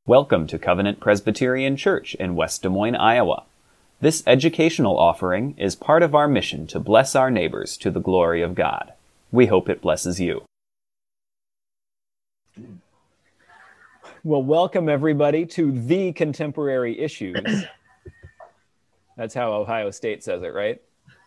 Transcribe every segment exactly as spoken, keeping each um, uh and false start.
Welcome to Covenant Presbyterian Church in West Des Moines, Iowa. This educational offering is part of our mission to bless our neighbors to the glory of God. We hope it blesses you. Well, welcome everybody to The Contemporary Issues. That's how Ohio State says it, right?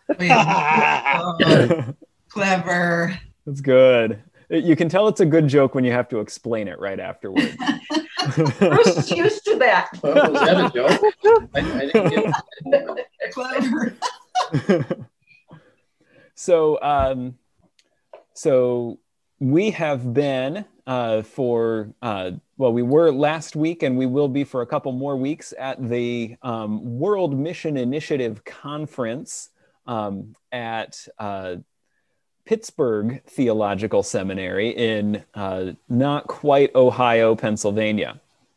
Oh, clever. That's good. You can tell it's a good joke when you have to explain it right afterwards. Bruce is used to that. Well, was that a joke? I, I didn't get it. Clever. So, um, so we have been uh, for, uh, well, we were last week and we will be for a couple more weeks at the um, World Mission Initiative Conference um, at uh, Pittsburgh Theological Seminary in uh, not quite Ohio, Pennsylvania.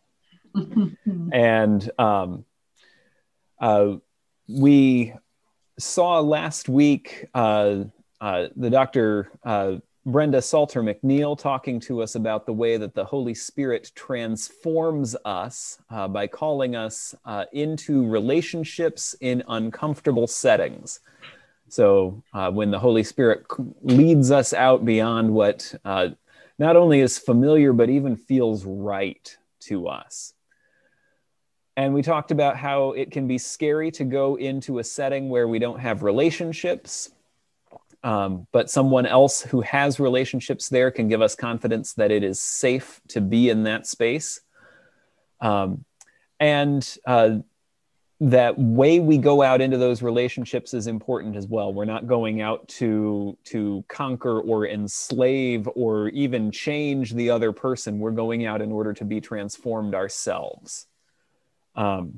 And um, uh, we saw last week uh, uh, the Doctor uh, Brenda Salter McNeil talking to us about the way that the Holy Spirit transforms us uh, by calling us uh, into relationships in uncomfortable settings. So uh, when the Holy Spirit leads us out beyond what uh, not only is familiar, but even feels right to us. And we talked about how it can be scary to go into a setting where we don't have relationships, um, but someone else who has relationships there can give us confidence that it is safe to be in that space. Um, and uh, that way we go out into those relationships is important as well. We're not going out to, to conquer or enslave or even change the other person. We're going out in order to be transformed ourselves. Um,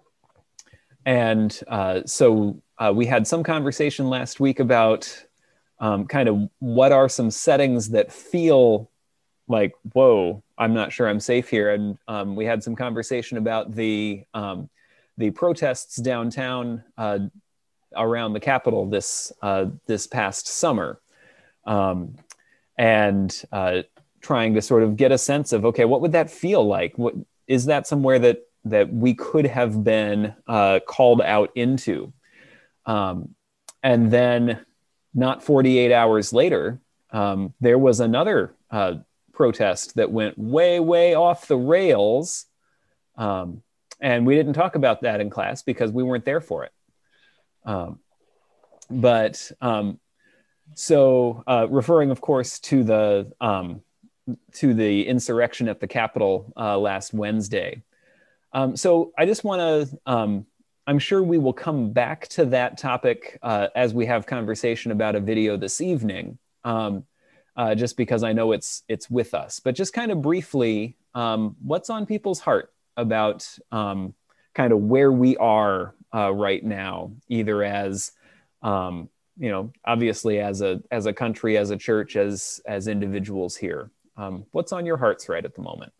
and uh, so uh, we had some conversation last week about um, kind of what are some settings that feel like, whoa, I'm not sure I'm safe here. And um, we had some conversation about the um, the protests downtown uh, around the Capitol this uh, this past summer, um, and uh, trying to sort of get a sense of, okay, what would that feel like? What is that somewhere that that we could have been uh, called out into? Um, and then not forty-eight hours later, um, there was another uh, protest that went way, way off the rails. Um, And we didn't talk about that in class because we weren't there for it. Um, but um, so uh, referring, of course, to the um, to the insurrection at the Capitol uh, last Wednesday. Um, so I just want to, um, I'm sure we will come back to that topic uh, as we have conversation about a video this evening, um, uh, just because I know it's it's with us. But just kind of briefly, um, what's on people's heart about um, kind of where we are uh, right now, either as, um, you know, obviously as a as a country, as a church, as as individuals here. Um, what's on your hearts right at the moment?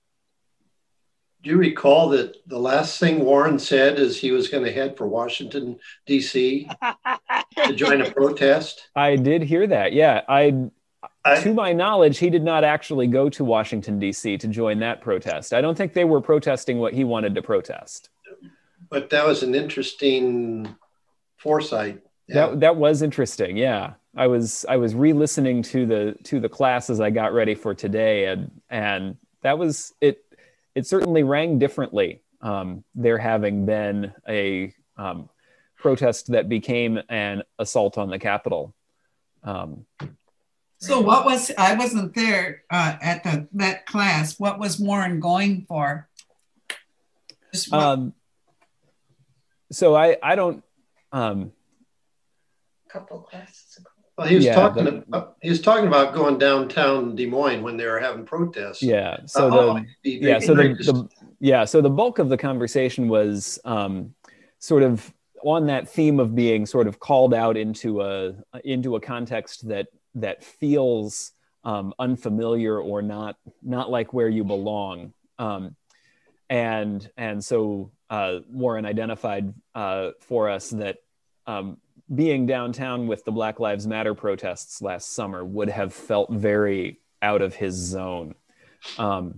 Do you recall that the last thing Warren said is he was going to head for Washington, D C to join a protest? I did hear that. Yeah, I. I, To my knowledge, he did not actually go to Washington, D C to join that protest. I don't think they were protesting what he wanted to protest. But that was an interesting foresight. Yeah. That that was interesting. Yeah. I was I was re-listening to the to the class as I got ready for today, and and that was it it certainly rang differently. Um, there having been a um, protest that became an assault on the Capitol. Um, So what was, I wasn't there uh, at the that class. What was Warren going for? Just what, um, so I, I don't, um, couple classes ago. Well, he was yeah, talking. the- about, he was talking about going downtown Des Moines when they were having protests. yeah. So Uh, oh, the, it'd be yeah. very So the, nice. the, yeah. So the bulk of the conversation was um, sort of on that theme of being sort of called out into a, into a context that, that feels um, unfamiliar or not, not like where you belong. Um, and, and so uh, Warren identified uh, for us that um, being downtown with the Black Lives Matter protests last summer would have felt very out of his zone. Um,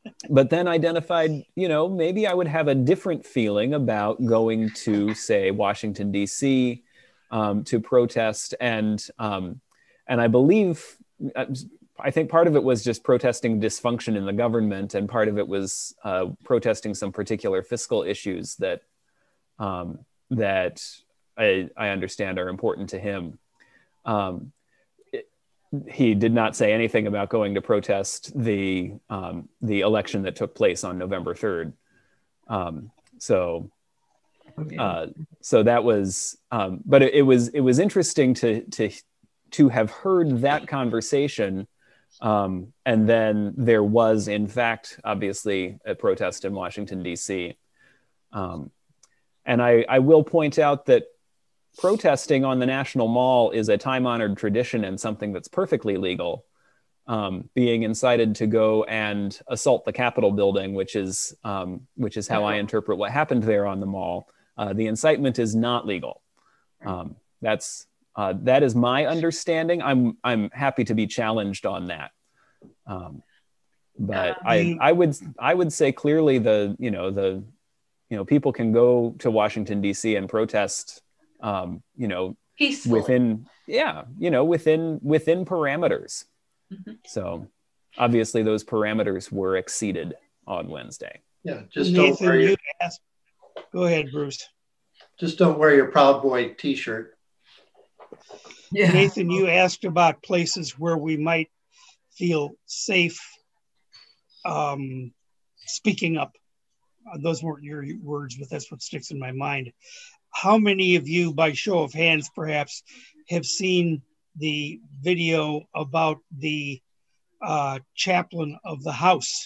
but then identified, you know, maybe I would have a different feeling about going to, say, Washington, D C, um, to protest. And, um, and I believe, I think part of it was just protesting dysfunction in the government, and part of it was uh, protesting some particular fiscal issues that, um, that I, I understand are important to him. Um, He did not say anything about going to protest the um, the election that took place on November third. Um, so, uh, so that was, um, but it, it was it was interesting to to to have heard that conversation, um, and then there was, in fact, obviously a protest in Washington D C. Um, and I, I will point out that protesting on the National Mall is a time-honored tradition and something that's perfectly legal. Um, being incited to go and assault the Capitol building, which is um, which is how I interpret what happened there on the mall. Uh, the incitement is not legal. Um, that's uh, that is my understanding. I'm I'm happy to be challenged on that. Um, but I I would I would say clearly the you know the you know people can go to Washington D C and protest. Um, you know, Peacefully. within, yeah, you know, within, within parameters. Mm-hmm. So obviously those parameters were exceeded on Wednesday. Yeah. Just Nathan, don't wear your, you asked, go ahead, Bruce. just don't wear your Proud Boy t-shirt. Yeah. Nathan, you asked about places where we might feel safe um, speaking up. Uh, those weren't your words, but that's what sticks in my mind. How many of you, by show of hands perhaps, have seen the video about the uh, chaplain of the house?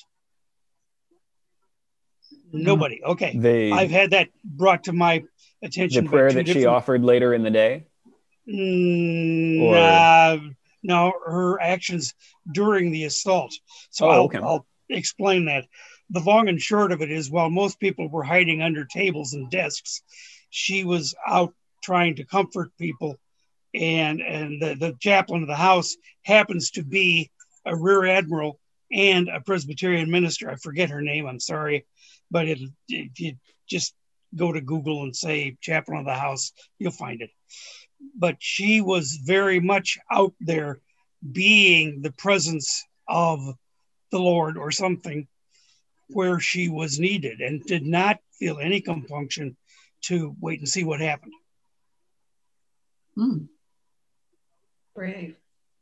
Nobody. Okay. They, I've had that brought to my attention. The prayer that she offered later in the day? Mm, or... uh, no, her actions during the assault. So oh, I'll, okay. I'll explain that. The long and short of it is, while most people were hiding under tables and desks, she was out trying to comfort people, and and the, the chaplain of the house happens to be a rear admiral and a Presbyterian minister. I forget her name, I'm sorry, but it, if you just go to Google and say chaplain of the house, you'll find it. But she was very much out there being the presence of the Lord or something where she was needed, and did not feel any compunction to wait and see what happened. Mm. Brave.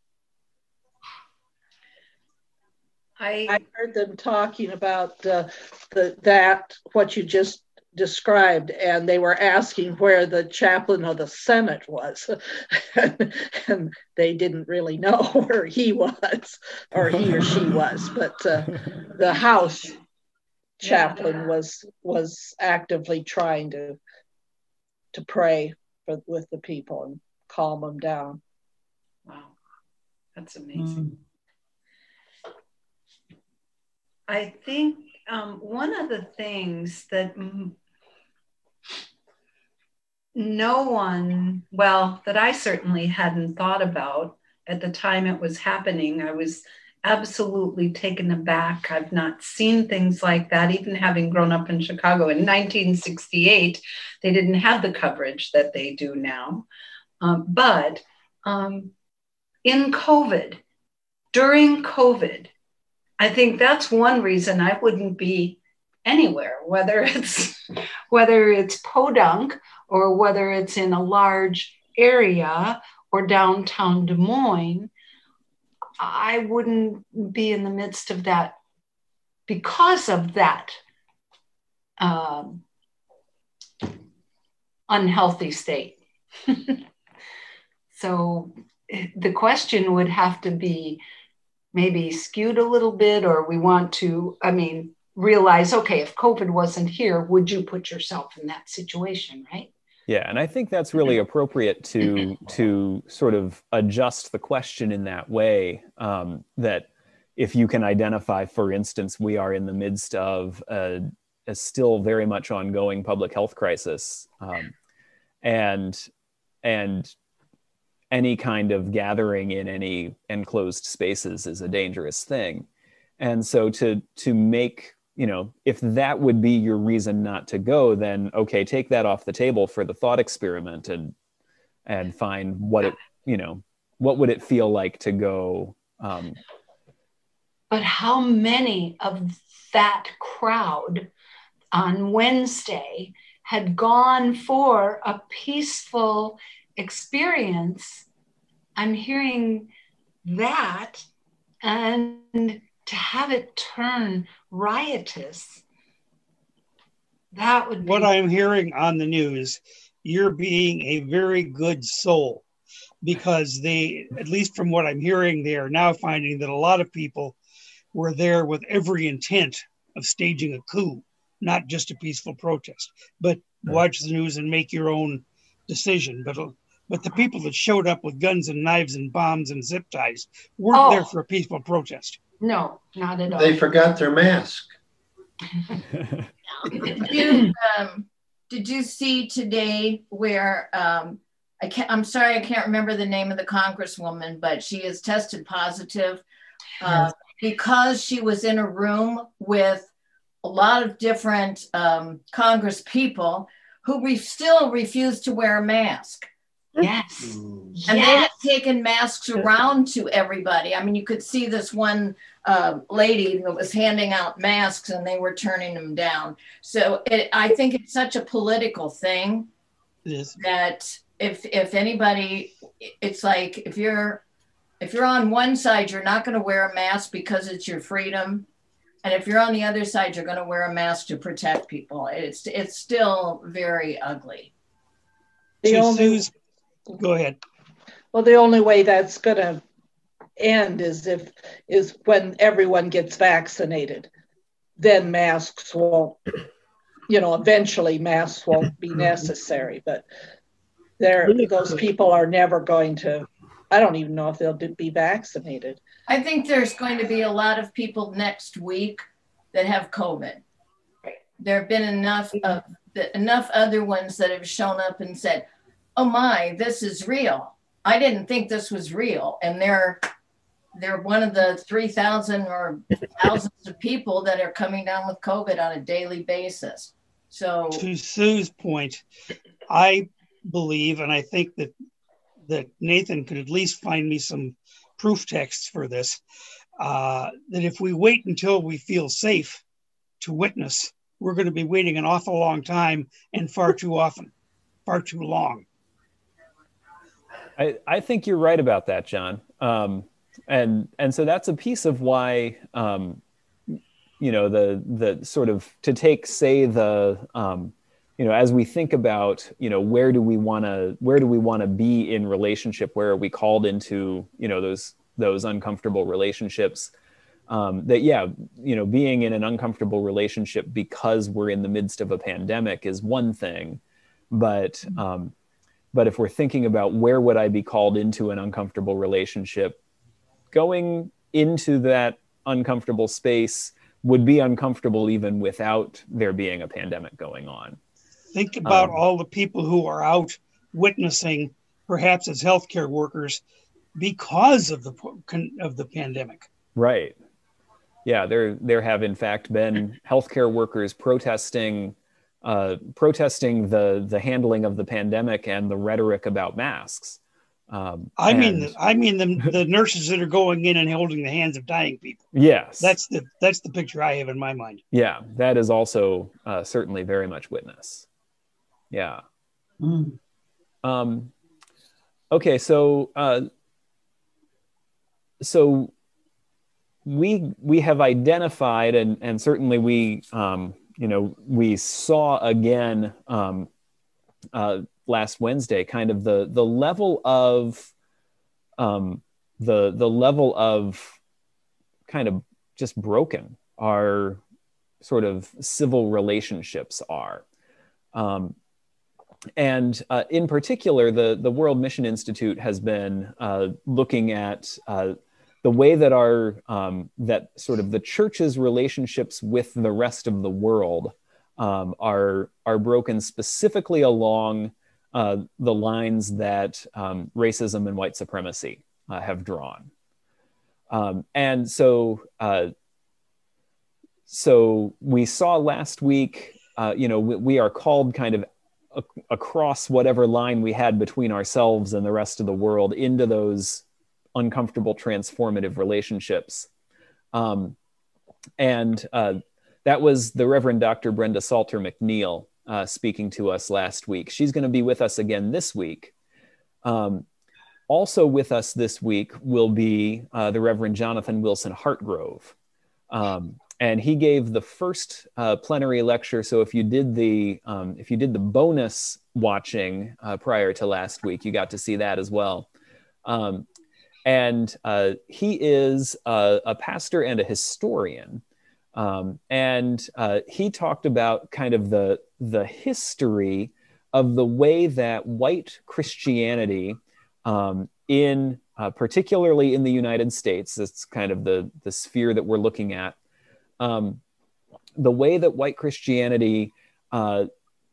I, I heard them talking about uh, the that what you just described, and they were asking where the chaplain of the Senate was, and they didn't really know where he was, or he or she was, but uh, the House chaplain yeah. was was actively trying to to pray for, with the people and calm them down. Wow, that's amazing. Mm. I think um, one of the things that m- no one, well, that I certainly hadn't thought about at the time it was happening, I was absolutely taken aback. I've not seen things like that, even having grown up in Chicago. In nineteen sixty-eight, they didn't have the coverage that they do now. Um, but um, in COVID, during COVID, I think that's one reason I wouldn't be anywhere, whether it's whether it's Podunk or whether it's in a large area or downtown Des Moines. I wouldn't be in the midst of that because of that um, unhealthy state. So the question would have to be maybe skewed a little bit, or we want to, I mean, realize, okay, if COVID wasn't here, would you put yourself in that situation, right? Yeah, and I think that's really appropriate to to sort of adjust the question in that way, um, that if you can identify, for instance, we are in the midst of a, a still very much ongoing public health crisis, um, and and any kind of gathering in any enclosed spaces is a dangerous thing. and so to to make, you know, if that would be your reason not to go, then okay, take that off the table for the thought experiment, and and find what it, you know, what would it feel like to go. Um, but how many of that crowd on Wednesday had gone for a peaceful experience? I'm hearing that, and to have it turn riotous, that would be... What I'm hearing on the news, you're being a very good soul, because they, at least from what I'm hearing, they are now finding that a lot of people were there with every intent of staging a coup, not just a peaceful protest. But watch the news and make your own decision. But but the people that showed up with guns and knives and bombs and zip ties weren't Oh. there for a peaceful protest. No, not at all. They forgot their mask. Did you, um, did you see today where um, I can't, I'm sorry, I can't remember the name of the congresswoman, but she is tested positive uh, because she was in a room with a lot of different um, Congress people who re- still refused to wear a mask. Yes. And Yes. they had taken masks around to everybody. I mean, you could see this one uh, lady that was handing out masks and they were turning them down. So it, I think it's such a political thing Yes. that if if anybody, it's like if you're if you're on one side, you're not going to wear a mask because it's your freedom. And if you're on the other side, you're going to wear a mask to protect people. It's it's still very ugly. The So only, Sue's, go ahead. well, the only way that's going to end is if is when everyone gets vaccinated. Then masks won't, you know, eventually masks won't be necessary. But there, those people are never going to. I don't even know if they'll be vaccinated. I think there's going to be a lot of people next week that have COVID. There have been enough of the, enough other ones that have shown up and said, "Oh my, this is real. I didn't think this was real." And they're they're one of the three thousand or thousands of people that are coming down with COVID on a daily basis. So To Sue's point, I believe, and I think that that Nathan could at least find me some proof texts for this, uh, that if we wait until we feel safe to witness, we're going to be waiting an awful long time and far too often, far too long. I, I think you're right about that, John. Um, and and so that's a piece of why, um, you know, the the sort of to take, say, the, um, you know, as we think about, you know, where do we want to where do we want to be in relationship? Where are we called into, you know, those those uncomfortable relationships? Um, that, yeah, you know, being in an uncomfortable relationship because we're in the midst of a pandemic is one thing. But um, but if we're thinking about where would I be called into an uncomfortable relationship, going into that uncomfortable space would be uncomfortable even without there being a pandemic going on. Think about Um, all the people who are out witnessing, perhaps as healthcare workers, because of the of the pandemic. Right. Yeah, there there have in fact been healthcare workers protesting uh, protesting the the handling of the pandemic and the rhetoric about masks. Um, I mean, and- I mean the the nurses that are going in and holding the hands of dying people. yes, That's the that's the picture I have in my mind. yeah, that is also uh, certainly very much witness. Yeah. Mm. Um, okay, so uh, so we we have identified, and and certainly we um, you know we saw again um, uh, last Wednesday kind of the the level of um, the the level of kind of just broken our sort of civil relationships are. Um, And uh, in particular, the, the World Mission Institute has been uh, looking at uh, the way that our um, that sort of the church's relationships with the rest of the world um, are are broken specifically along uh, the lines that um, racism and white supremacy uh, have drawn. Um, and so uh, so we saw last week, uh, you know, we, we are called kind of a, across whatever line we had between ourselves and the rest of the world into those uncomfortable transformative relationships. Um, and uh, that was the Reverend Doctor Brenda Salter McNeil uh, speaking to us last week. She's going to be with us again this week. Um, also with us this week will be uh, the Reverend Jonathan Wilson Hartgrove. Um, and he gave the first uh, plenary lecture. So if you did the um, if you did the bonus watching uh, prior to last week, you got to see that as well. Um, and uh, he is a, a pastor and a historian. Um, and uh, he talked about kind of the, the history of the way that white Christianity um, in uh, particularly in the United States, that's kind of the, the sphere that we're looking at, um, the way that white Christianity uh,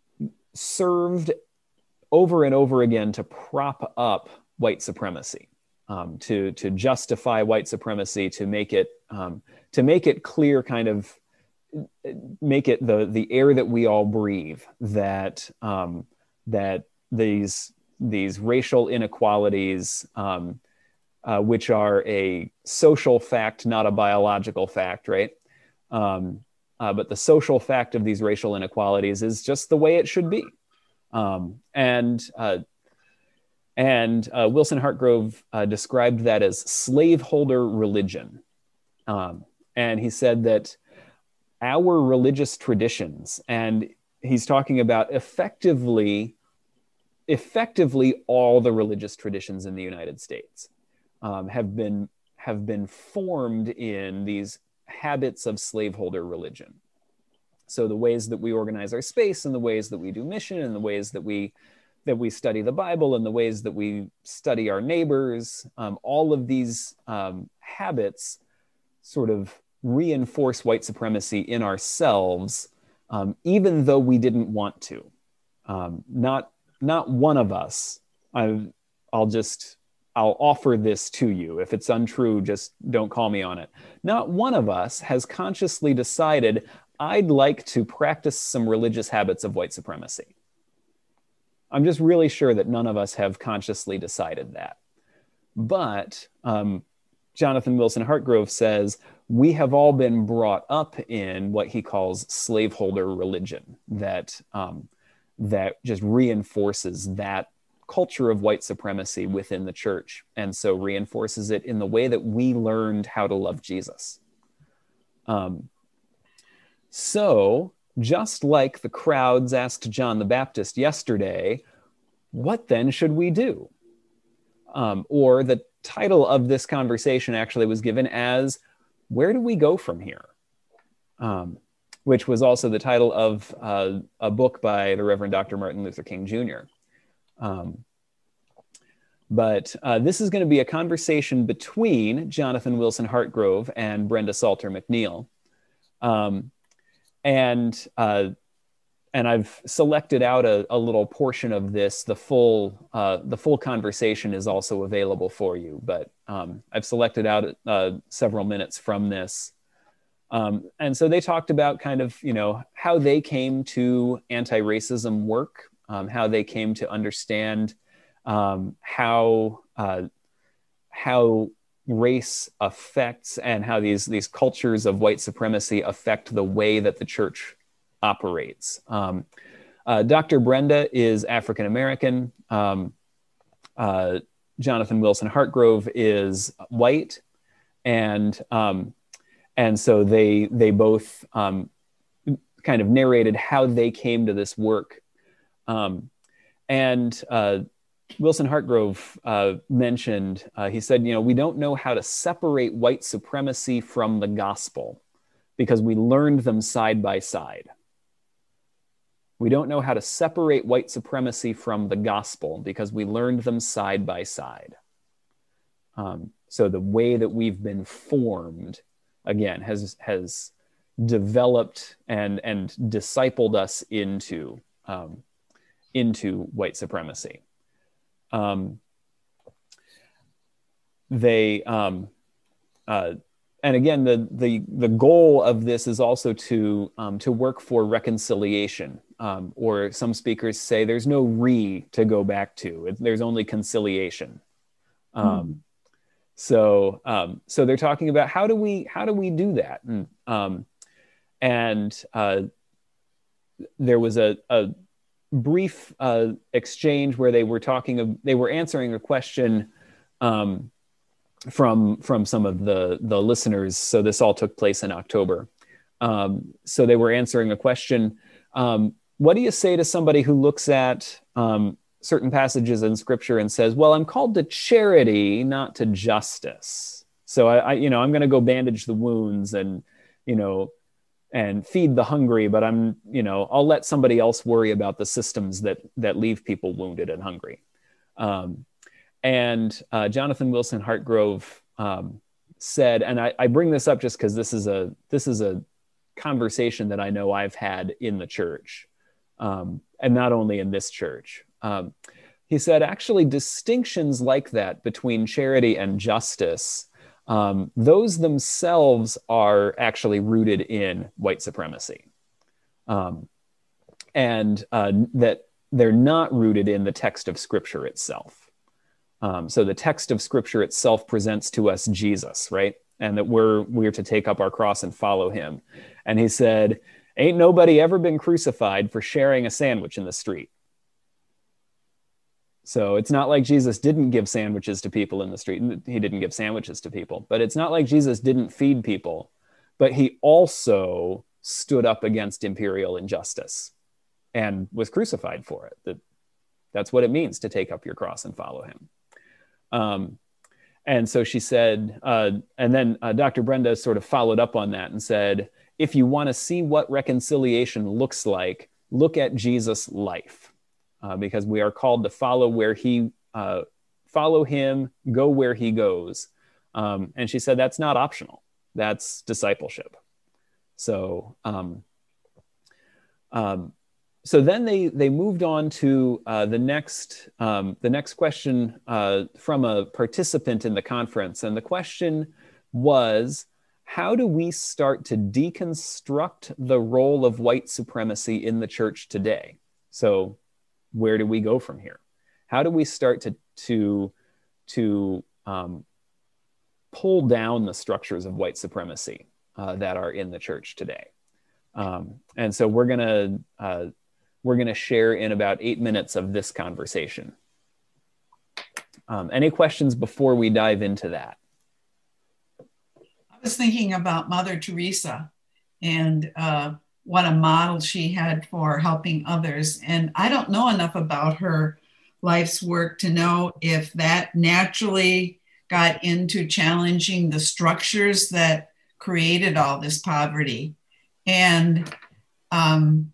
served over and over again to prop up white supremacy, um, to, to justify white supremacy, to make it um, to make it clear, kind of make it the, the air that we all breathe, that, um, that these, these racial inequalities, um, uh, which are a social fact, not a biological fact, right? Um, uh, but the social fact of these racial inequalities is just the way it should be. Um, and uh, and uh, Wilson Hartgrove uh, described that as slaveholder religion. Um, And he said that our religious traditions, and he's talking about effectively, effectively all the religious traditions in the United States, um, have been have been formed in these habits of slaveholder religion. So the ways that we organize our space, and the ways that we do mission, and the ways that we that we study the Bible, and the ways that we study our neighbors, um, all of these um, habits sort of reinforce white supremacy in ourselves, um, even though we didn't want to. Um, not, not one of us, I, I'll just, I'll offer this to you. If it's untrue, just don't call me on it. Not one of us has consciously decided, I'd like to practice some religious habits of white supremacy. I'm just really sure that none of us have consciously decided that. But um, Jonathan Wilson Hartgrove says, we have all been brought up in what he calls slaveholder religion, that, um, that just reinforces that culture of white supremacy within the church, and so reinforces it in the way that we learned how to love Jesus. Um, so, just like the crowds asked John the Baptist yesterday, what then should we do? Um, or the title of this conversation actually was given as, where do we go from here? Um, which was also the title of uh, a book by the Reverend Doctor Martin Luther King Junior Um, but uh, this is going to be a conversation between Jonathan Wilson Hartgrove and Brenda Salter McNeil. Um, and uh, and I've selected out a, a little portion of this. The full uh, the full conversation is also available for you, but um, I've selected out uh, several minutes from this. Um, and so they talked about kind of, you know, how they came to anti-racism work, um, how they came to understand um, how uh, how race affects, and how these these cultures of white supremacy affect the way that the church operates. Um, uh, Doctor Brenda is African American. Um, uh, Jonathan Wilson Hartgrove is white, and um, and so they they both um, kind of narrated how they came to this work. Um, and uh, Wilson Hartgrove uh, mentioned, uh, he said, you know, we don't know how to separate white supremacy from the gospel because we learned them side by side. We don't know how to separate white supremacy from the gospel because we learned them side by side. Um, so the way that we've been formed, again, has has developed and and discipled us into um, into white supremacy. Um, they um, uh, and again, the, the, the goal of this is also to, um, to work for reconciliation, um, or some speakers say there's no re to go back to, there's only conciliation. Um, mm. So, um, so they're talking about how do we, how do we do that? And, um, and uh, there was a, a brief uh, exchange where they were talking of, they were answering a question um, from from some of the the listeners. So this all took place in October. Um, so they were answering a question. Um, what do you say to somebody who looks at um, certain passages in Scripture and says, "Well, I'm called to charity, not to justice. So I, I you know, I'm going to go bandage the wounds and, you know, and feed the hungry, but I'm, you know, I'll let somebody else worry about the systems that that leave people wounded and hungry." Um, and uh, Jonathan Wilson Hartgrove um, said, and I, I bring this up just because this is a this is a conversation that I know I've had in the church, um, and not only in this church. Um, he said, actually, distinctions like that between charity and justice, Um, those themselves are actually rooted in white supremacy, um, and uh, that they're not rooted in the text of Scripture itself. Um, so the text of Scripture itself presents to us Jesus, right? And that we're we're to take up our cross and follow him. And he said, ain't nobody ever been crucified for sharing a sandwich in the street. So it's not like Jesus didn't give sandwiches to people in the street. He didn't give sandwiches to people, but it's not like Jesus didn't feed people, but he also stood up against imperial injustice and was crucified for it. That, that's what it means to take up your cross and follow him. Um, and so she said, uh, and then uh, Doctor Brenda sort of followed up on that and said, if you want to see what reconciliation looks like, look at Jesus' life. Uh, because we are called to follow where he, uh, follow him, go where he goes. Um, and she said, that's not optional. That's discipleship. So, um, um, so then they, they moved on to uh, the next, um, the next question uh, from a participant in the conference. And the question was, how do we start to deconstruct the role of white supremacy in the church today? So, where do we go from here? How do we start to to to um, pull down the structures of white supremacy uh, that are in the church today? Um, and so we're gonna uh, we're gonna share in about eight minutes of this conversation. Um, any questions before we dive into that? I was thinking about Mother Teresa and uh, what a model she had for helping others. And I don't know enough about her life's work to know if that naturally got into challenging the structures that created all this poverty. And um,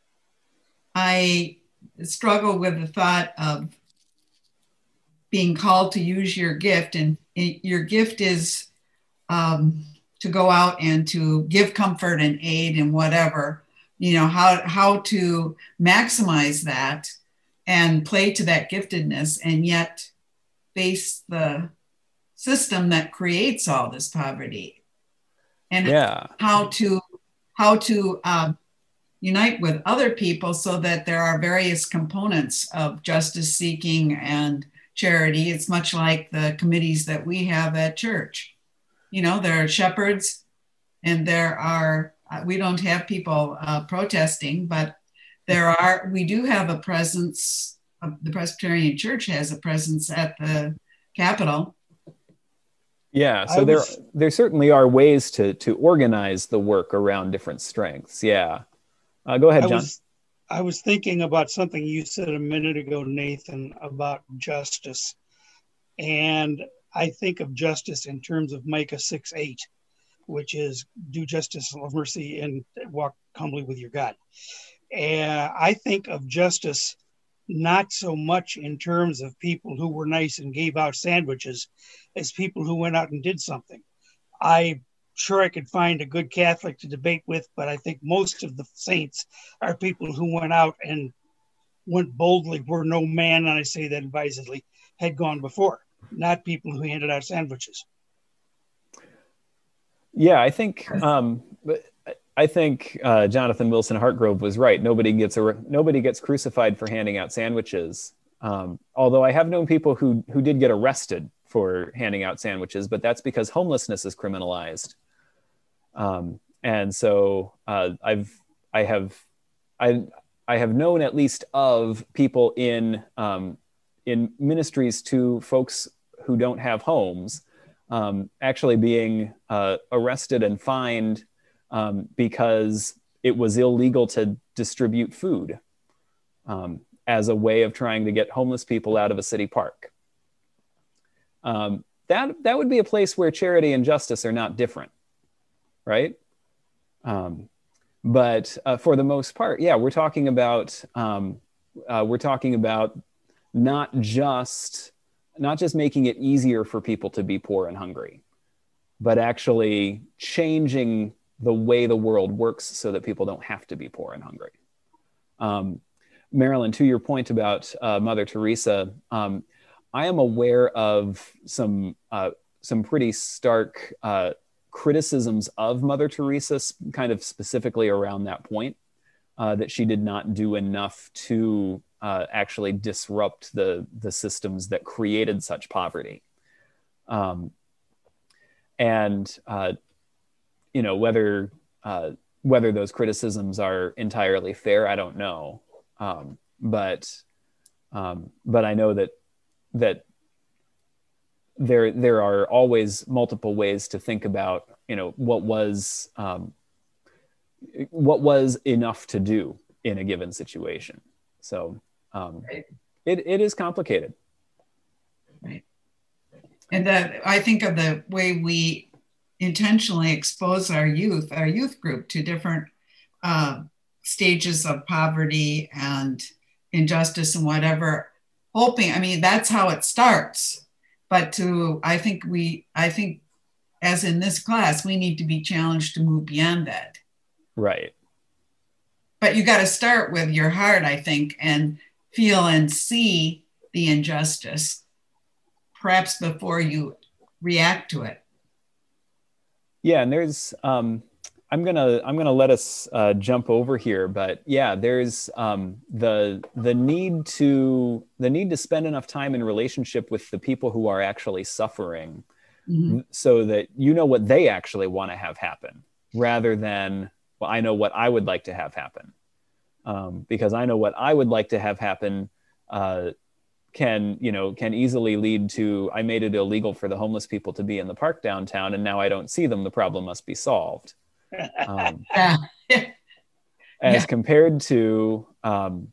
I struggle with the thought of being called to use your gift, and your gift is um, to go out and to give comfort and aid and whatever, you know, how, how to maximize that and play to that giftedness and yet face the system that creates all this poverty. And yeah. how to, how to um, unite with other people so that there are various components of justice seeking and charity. It's much like the committees that we have at church. You know, there are shepherds and there are, uh, we don't have people uh, protesting, but there are, we do have a presence, uh, the Presbyterian Church has a presence at the Capitol. Yeah, so there, was, there certainly are ways to, to organize the work around different strengths. Yeah. Uh, go ahead, John. I was, I was thinking about something you said a minute ago, Nathan, about justice. And I think of justice in terms of Micah six eight, which is do justice, love mercy, and walk humbly with your God. And I think of justice not so much in terms of people who were nice and gave out sandwiches as people who went out and did something. I'm sure I could find a good Catholic to debate with, but I think most of the saints are people who went out and went boldly where no man, and I say that advisedly, had gone before. Not people who handed out sandwiches. Yeah, I think um, I think uh, Jonathan Wilson Hartgrove was right. Nobody gets a, nobody gets crucified for handing out sandwiches. Um, although I have known people who who did get arrested for handing out sandwiches, but that's because homelessness is criminalized. Um, and so uh, I've I have I I have known at least of people in um, in ministries to folks who don't have homes um, actually being uh, arrested and fined um, because it was illegal to distribute food um, as a way of trying to get homeless people out of a city park. Um, that that would be a place where charity and justice are not different, right? Um, but uh, for the most part, yeah, we're talking about um, uh, we're talking about not just not just making it easier for people to be poor and hungry, but actually changing the way the world works so that people don't have to be poor and hungry. Um, Marilyn, to your point about uh, Mother Teresa, um, I am aware of some uh, some pretty stark uh, criticisms of Mother Teresa, kind of specifically around that point, uh, that she did not do enough to uh, actually disrupt the the systems that created such poverty. Um, and uh, you know, whether uh, whether those criticisms are entirely fair, I don't know. Um, but um, but I know that that there there are always multiple ways to think about, you know, what was um, what was enough to do in a given situation. So um, right. it it is complicated. Right. And that I think of the way we intentionally expose our youth, our youth group, to different uh, stages of poverty and injustice and whatever, hoping, I mean, that's how it starts. But to, I think we, I think as in this class, we need to be challenged to move beyond that. Right. But you got to start with your heart, I think, and feel and see the injustice, perhaps before you react to it. Yeah, and there's, um, I'm gonna I'm gonna let us uh, jump over here, but yeah, there's um, the the need to the need to spend enough time in relationship with the people who are actually suffering, mm-hmm. so that you know what they actually want to have happen, rather than, well, I know what I would like to have happen, um, because I know what I would like to have happen uh, can you know can easily lead to, I made it illegal for the homeless people to be in the park downtown, and now I don't see them. The problem must be solved. Um, yeah. as yeah. compared to, um,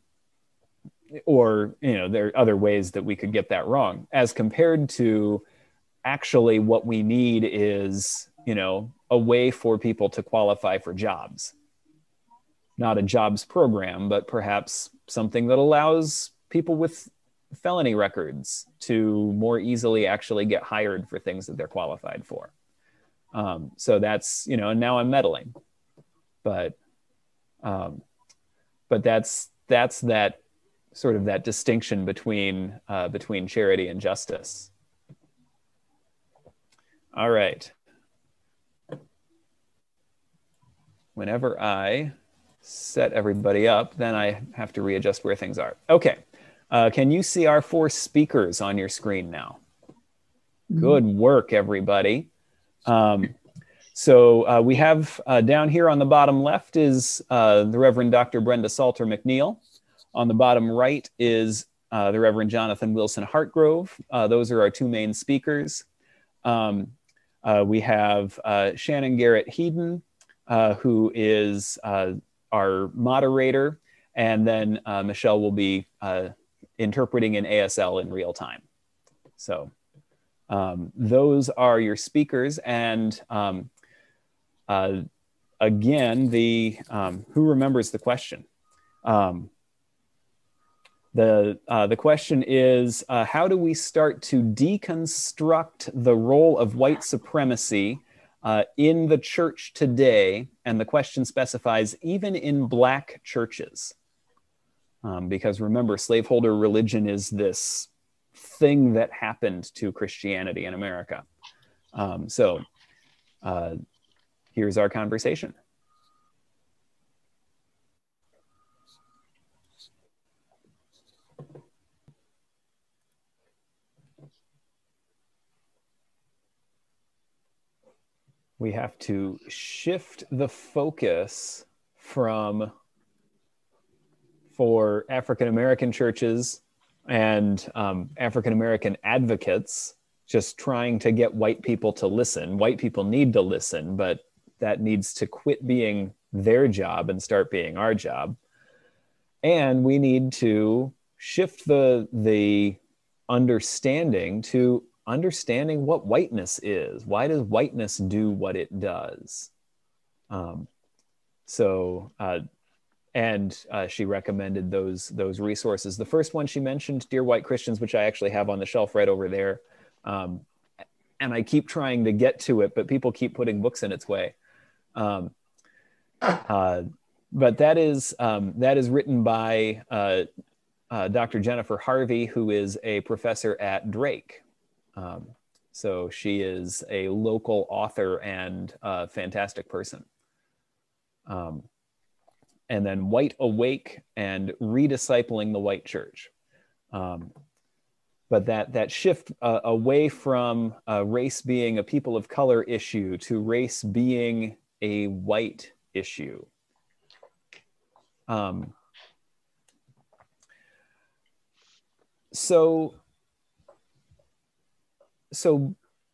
or, you know, there are other ways that we could get that wrong, as compared to actually what we need is, you know, a way for people to qualify for jobs. Not a jobs program, but perhaps something that allows people with felony records to more easily actually get hired for things that they're qualified for. Um, so that's, you know, and now I'm meddling, but, um, but that's, that's that sort of that distinction between, uh, between charity and justice. All right. Whenever I set everybody up, then I have to readjust where things are. Okay. Uh, can you see our four speakers on your screen now? Mm-hmm. Good work, everybody. Um, so uh, we have uh, down here on the bottom left is uh, the Reverend Doctor Brenda Salter McNeil. On the bottom right is uh, the Reverend Jonathan Wilson Hartgrove. Uh, those are our two main speakers. Um, uh, we have uh, Shannon Garrett Heeden, uh, who is uh, our moderator, and then uh, Michelle will be uh, interpreting in A S L in real time. So. Um, those are your speakers, and um, uh, again, the um, who remembers the question? Um, the uh, the question is, uh, how do we start to deconstruct the role of white supremacy uh, in the church today? And the question specifies even in Black churches, um, because remember, slaveholder religion is this thing that happened to Christianity in America. Um, so uh, here's our conversation. We have to shift the focus from, for African-American churches and um, African-American advocates, just trying to get white people to listen. White people need to listen, but that needs to quit being their job and start being our job. And we need to shift the, the understanding to understanding what whiteness is. Why does whiteness do what it does? Um, so, uh, and uh, she recommended those, those resources. The first one she mentioned, Dear White Christians, which I actually have on the shelf right over there. Um, and I keep trying to get to it, but people keep putting books in its way. Um, uh, but that is, um, that is written by uh, uh, Doctor Jennifer Harvey, who is a professor at Drake. Um, so she is a local author and a fantastic person. Um, and then White Awake and Rediscipling the White Church. Um, but that, that shift uh, away from uh, race being a people of color issue to race being a white issue. Um, so, So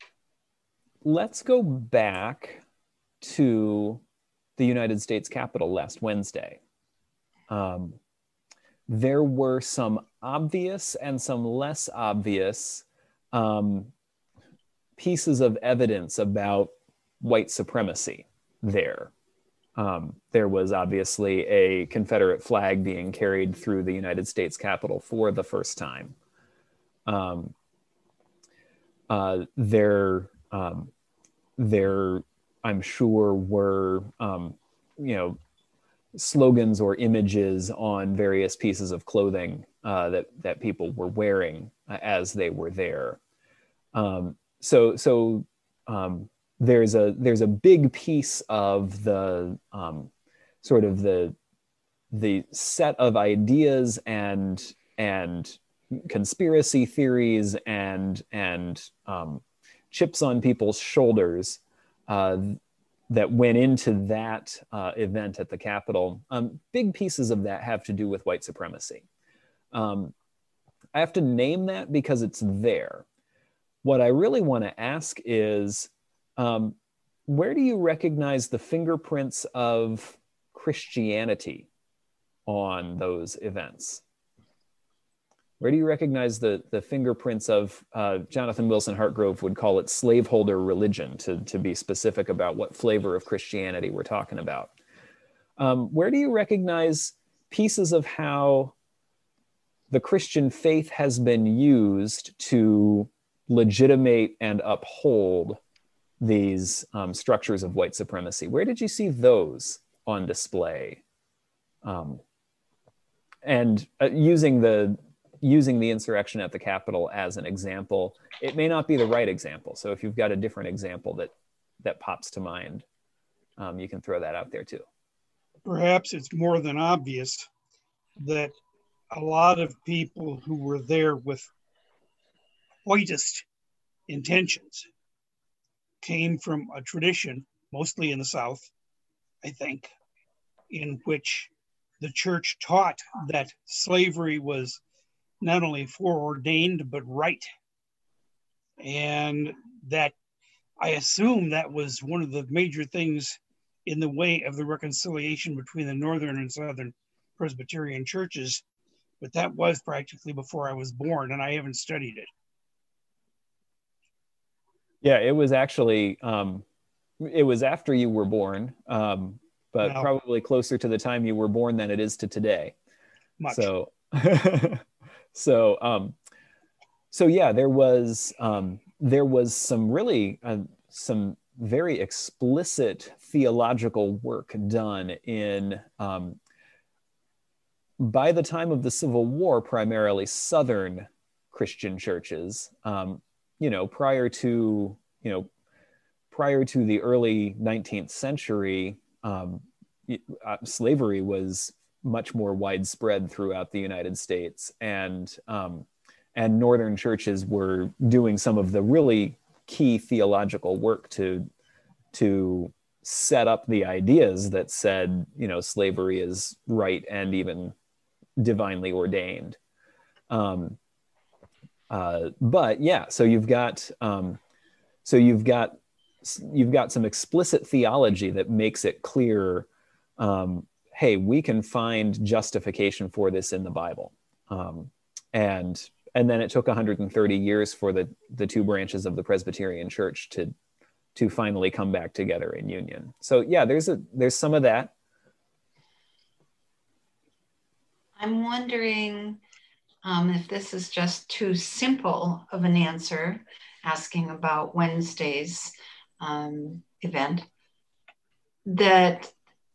let's go back to the United States Capitol last Wednesday. Um, there were some obvious and some less obvious um, pieces of evidence about white supremacy there. Um, there was obviously a Confederate flag being carried through the United States Capitol for the first time. Um, Uh, there, um, there, I'm sure, were, um, you know, slogans or images on various pieces of clothing uh, that that people were wearing uh, as they were there. Um, so, so um, there's a there's a big piece of the um, sort of the the set of ideas and and. conspiracy theories and and um, chips on people's shoulders uh, that went into that uh, event at the Capitol. Um, big pieces of that have to do with white supremacy. Um, I have to name that because it's there. What I really want to ask is, um, where do you recognize the fingerprints of Christianity on those events? Where do you recognize the, the fingerprints of, uh, Jonathan Wilson Hartgrove would call it slaveholder religion, to, to be specific about what flavor of Christianity we're talking about? Um, where do you recognize pieces of how the Christian faith has been used to legitimate and uphold these um, structures of white supremacy? Where did you see those on display? Um, and uh, using the using the insurrection at the Capitol as an example, it may not be the right example. So if you've got a different example that that pops to mind, um, you can throw that out there too. Perhaps it's more than obvious that a lot of people who were there with whitest intentions came from a tradition, mostly in the South, I think, in which the church taught that slavery was not only foreordained, but right. And that, I assume that was one of the major things in the way of the reconciliation between the Northern and Southern Presbyterian churches. But that was practically before I was born, and I haven't studied it. Yeah, it was actually, um, it was after you were born, um, but No. probably closer to the time you were born than it is to today. Much. So, so, um, so yeah, there was, um, there was some really, uh, some very explicit theological work done in, um, by the time of the Civil War, primarily Southern Christian churches, um, you know, prior to, you know, prior to the early nineteenth century, um, uh, slavery was much more widespread throughout the United States, and um, and Northern churches were doing some of the really key theological work to to set up the ideas that said, you know, slavery is right and even divinely ordained. Um, uh, but yeah, so you've got um, so you've got you've got some explicit theology that makes it clear. Um, hey, we can find justification for this in the Bible. Um, and and then it took one hundred thirty years for the, the two branches of the Presbyterian Church to, to finally come back together in union. So yeah, there's a there's some of that. I'm wondering um, if this is just too simple of an answer, asking about Wednesday's um, event, that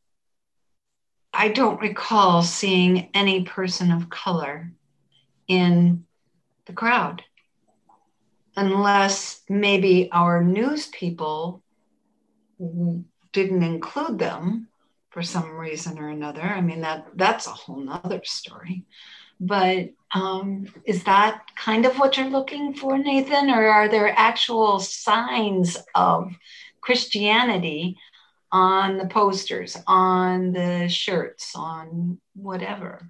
I don't recall seeing any person of color in the crowd, unless maybe our news people didn't include them for some reason or another. I mean, that that's a whole nother story. But um, is that kind of what you're looking for, Nathan? Or are there actual signs of Christianity on the posters, on the shirts, on whatever?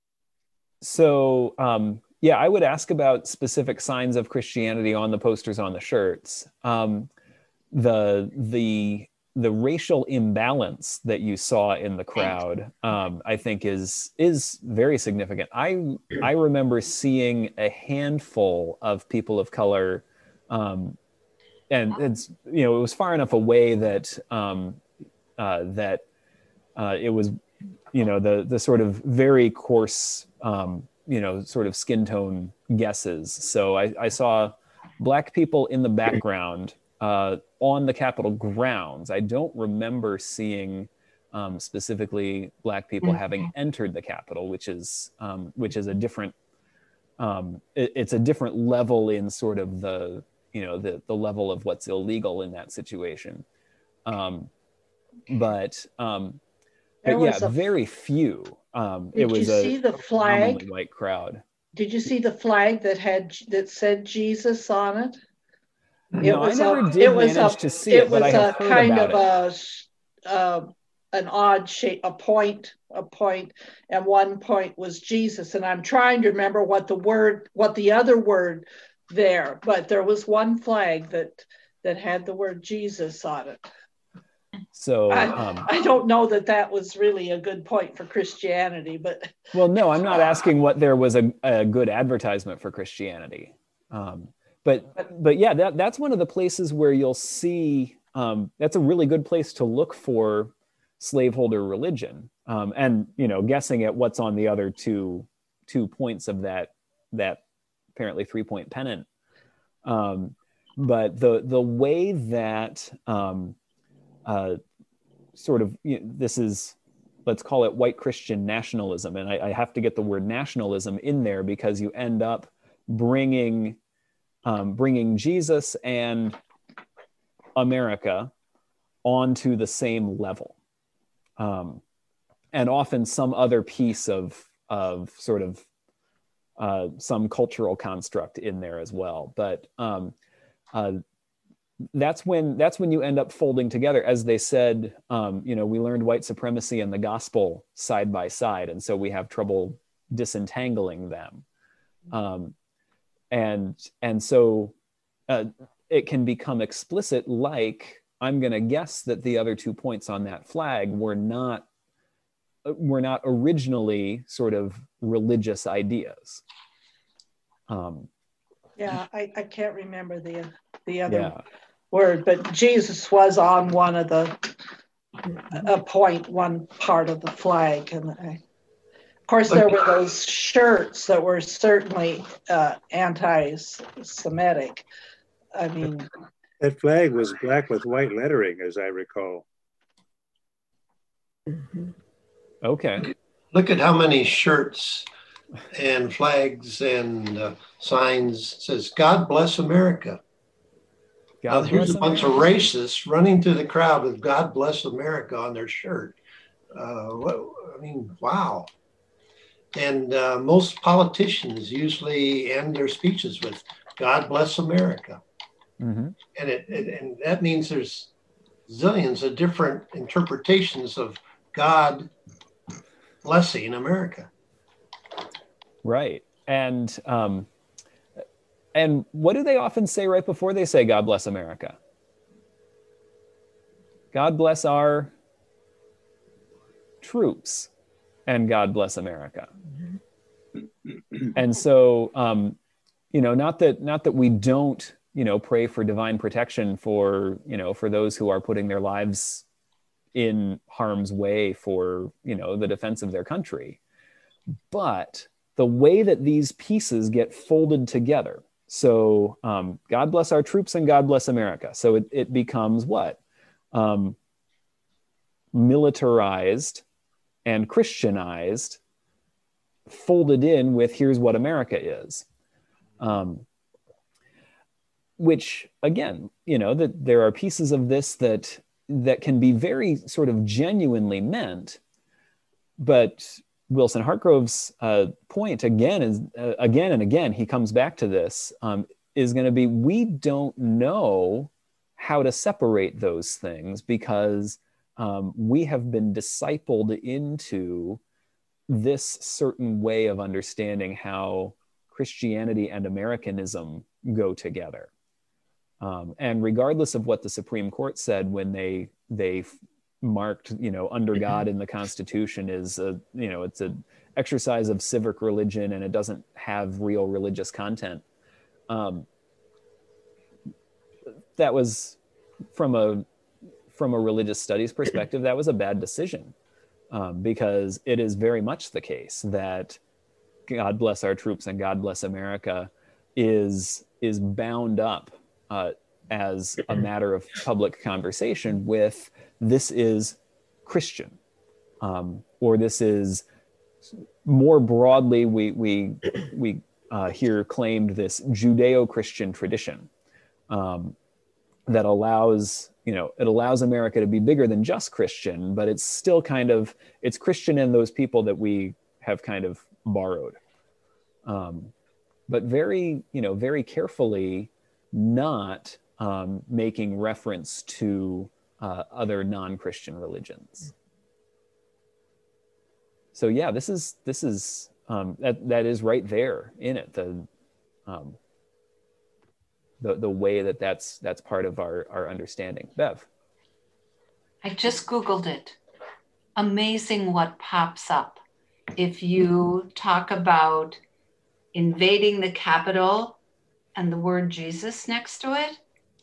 So um, yeah, I would ask about specific signs of Christianity on the posters, on the shirts. Um, the the the racial imbalance that you saw in the crowd, um, I think, is is very significant. I I remember seeing a handful of people of color, um, and it's you know it was far enough away that. Um, Uh, that uh, it was, you know, the the sort of very coarse, um, you know, sort of skin tone guesses. So I, I saw Black people in the background uh, on the Capitol grounds. I don't remember seeing um, specifically Black people having entered the Capitol, which is um, which is a different. Um, it, it's a different level in sort of the you know the the level of what's illegal in that situation. Um, But, um, but yeah, a, very few. Um, did it was you see a the flag? White crowd. Did you see the flag that had that said Jesus on it? No, it was I never a, did it was manage a, to see it. it, but I was have a heard kind about of it. a uh, an odd shape, a point, a point, and one point was Jesus. And I'm trying to remember what the word, what the other word there, but there was one flag that that had the word Jesus on it. So I, um, I don't know that that was really a good point for Christianity, but well, no, I'm not asking what there was a, a good advertisement for Christianity, um, but but yeah, that that's one of the places where you'll see. Um, that's a really good place to look for slaveholder religion, um, and you know, guessing at what's on the other two two points of that that apparently three point pennant. Um, but the the way that um, Uh, sort of, you know, this is, let's call it white Christian nationalism. And I, I have to get the word nationalism in there because you end up bringing, um, bringing Jesus and America onto the same level. Um, and often some other piece of, of sort of uh, some cultural construct in there as well. But um, uh, that's when that's when you end up folding together. As they said, um, you know, we learned white supremacy and the gospel side by side, and so we have trouble disentangling them. Um, and and so uh, it can become explicit, like I'm going to guess that the other two points on that flag were not were not originally sort of religious ideas. Um, yeah, I, I can't remember the the other yeah. word, but Jesus was on one of the a point, one part of the flag, and I, of course there were those shirts that were certainly uh, anti-Semitic. I mean, that flag was black with white lettering, as I recall. Okay. Look at how many shirts and flags and uh, signs says "God bless America." God now, here's bless a bunch America. of racists running through the crowd with God bless America on their shirt. Uh, what, I mean, wow. And uh, most politicians usually end their speeches with God bless America. Mm-hmm. And, it, it, and that means there's zillions of different interpretations of God blessing America. Right. And um, and what do they often say right before they say God bless America? God bless our troops and God bless America. And so, um, you know, not that not that we don't, you know, pray for divine protection for, you know, for those who are putting their lives in harm's way for, you know, the defense of their country. But the way that these pieces get folded together, so um, God bless our troops and God bless America. So it, it becomes what? Um, militarized and Christianized, folded in with here's what America is. Um, which, again, you know, that there are pieces of this that that can be very sort of genuinely meant, but Wilson Hartgrove's uh, point again is uh, again and again he comes back to this um, is going to be we don't know how to separate those things because um, we have been discipled into this certain way of understanding how Christianity and Americanism go together. Um, and regardless of what the Supreme Court said when they they marked, you know, under God in the Constitution is a, you know, it's an exercise of civic religion and it doesn't have real religious content. Um, that was from a from a religious studies perspective, that was a bad decision um, because it is very much the case that God bless our troops and God bless America is is bound up uh, as a matter of public conversation with this is Christian, um, or this is more broadly we we we uh, here claimed this Judeo-Christian tradition um, that allows you know it allows America to be bigger than just Christian, but it's still kind of it's Christian in those people that we have kind of borrowed, um, but very you know very carefully not um, making reference to uh, other non-Christian religions. So yeah, this is this is um, that that is right there in it. The um, the the way that that's that's part of our our understanding. Bev, I just Googled it. Amazing what pops up if you talk about invading the Capitol and the word Jesus next to it.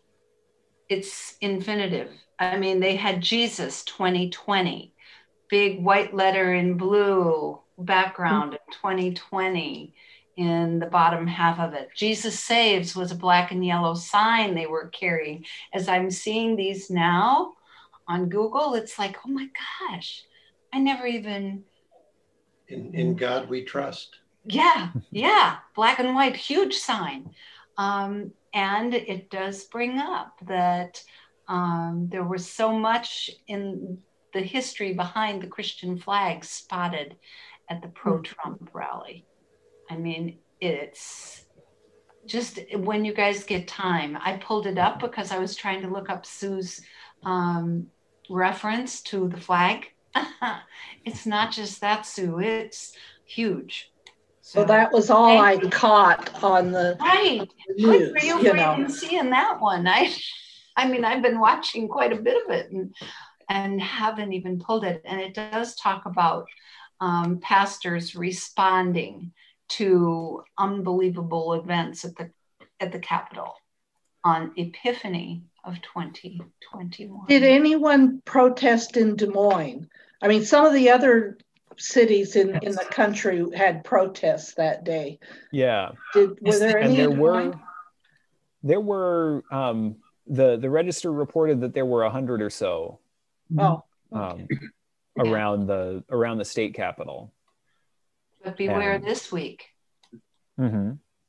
It's infinitive. I mean, they had Jesus twenty twenty, big white letter in blue background in twenty twenty in the bottom half of it. Jesus Saves was a black and yellow sign they were carrying. As I'm seeing these now on Google, it's like, oh my gosh, I never even... In, in God we trust. Yeah, yeah, black and white, huge sign. Um, and it does bring up that um, there was so much in the history behind the Christian flag spotted at the pro-Trump rally. I mean, it's just when you guys get time. I pulled it up because I was trying to look up Sue's um, reference to the flag. It's not just that, Sue, it's huge. So that was all I caught on the right. news, Good for you, you for know. even seeing that one. I, I mean, I've been watching quite a bit of it and and haven't even pulled it. And it does talk about um, pastors responding to unbelievable events at the at the Capitol on Epiphany of twenty twenty-one. Did anyone protest in Des Moines? I mean, some of the other cities in, in the country had protests that day. Yeah. Did were there and any? there in Des were Moines? there were um, the the Register reported that there were a hundred or so. Oh. Um, around the around the state capitol. But beware And- this week. Mm-hmm.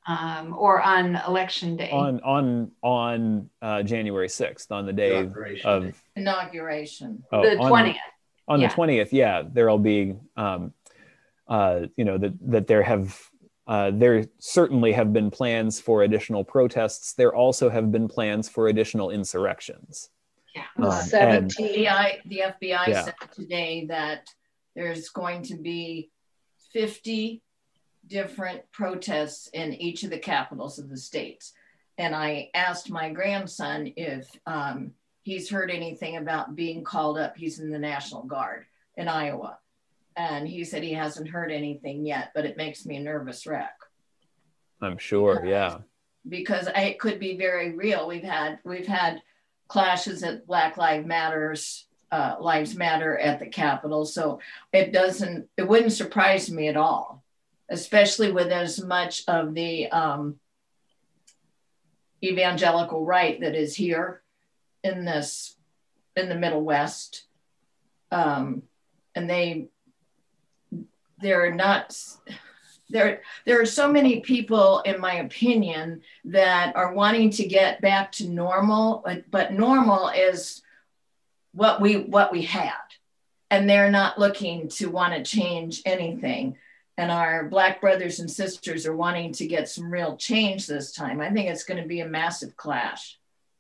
um, or on election day? On on on uh, January sixth, on the day Inauguration of day. Inauguration. oh, The on- twentieth. On Yeah. the twentieth, yeah, there'll be, um, uh, you know, that that there have uh, there certainly have been plans for additional protests. There also have been plans for additional insurrections. Yeah. Um, and- seventeen. The, I, the F B I Yeah. said today that there's going to be fifty different protests in each of the capitals of the states. And I asked my grandson if um, he's heard anything about being called up. He's in the National Guard in Iowa. And he said he hasn't heard anything yet, but it makes me a nervous wreck. I'm sure, yeah. Because I, it could be very real. We've had we've had clashes at Black Lives Matters, uh, Lives Matter at the Capitol. So it doesn't, it wouldn't surprise me at all, especially with as much of the um, evangelical right that is here in this, in the Middle West. Um, and they, they're not, there, there are so many people, in my opinion, that are wanting to get back to normal, but, but normal is what we, what we had. And they're not looking to want to change anything. And our Black brothers and sisters are wanting to get some real change this time. I think it's going to be a massive clash.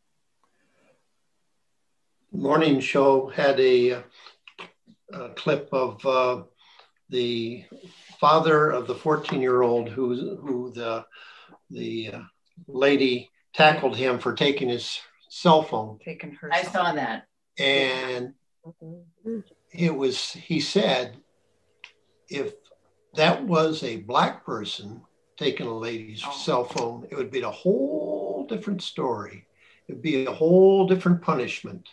Morning show had a, a clip of uh, the father of the fourteen-year-old who who the the uh, lady tackled him for taking his cell phone. Taking her. I saw that. And it was, he said, if that was a Black person taking a lady's Oh. cell phone, it would be a whole different story. It'd be a whole different punishment.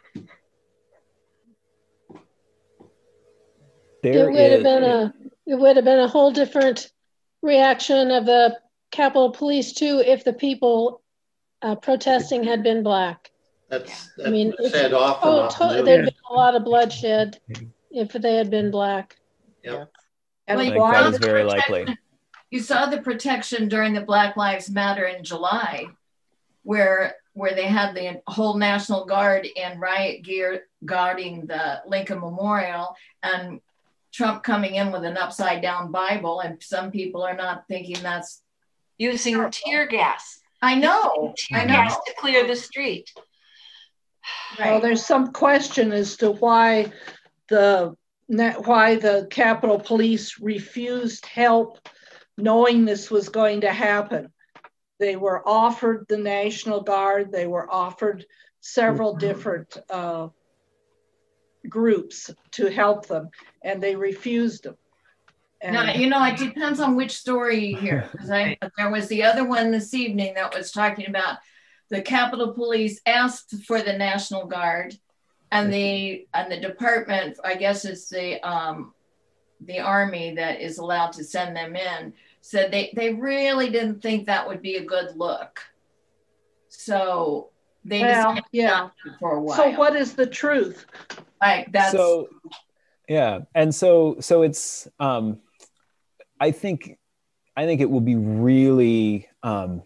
There It would have is- been a, it would have been a whole different reaction of the Capitol Police too if the people uh, protesting had been Black. That's, I mean, that's it's- said often. Oh, off the to- news. there'd been a lot of bloodshed if they had been Black. Yep. And Well, I you think why that saw is the very protection- likely. You saw the protection during the Black Lives Matter in July, where where they had the whole National Guard in riot gear guarding the Lincoln Memorial, and Trump coming in with an upside down Bible, and some people are not thinking that's. Using tear gas. I know, Tear I know. gas to clear the street. Well, there's some question as to why the why the Capitol Police refused help, knowing this was going to happen. They were offered the National Guard. They were offered several different uh, groups to help them, and they refused them. And Now, you know, it depends on which story you hear. Because I there was the other one this evening that was talking about the Capitol Police asked for the National Guard, and the and the department, I guess it's the um, the Army that is allowed to send them in, said they they really didn't think that would be a good look. So they Well, decided yeah. not to for a while. so what is the truth? Like that's so yeah, and so so it's um, I think I think it will be really um,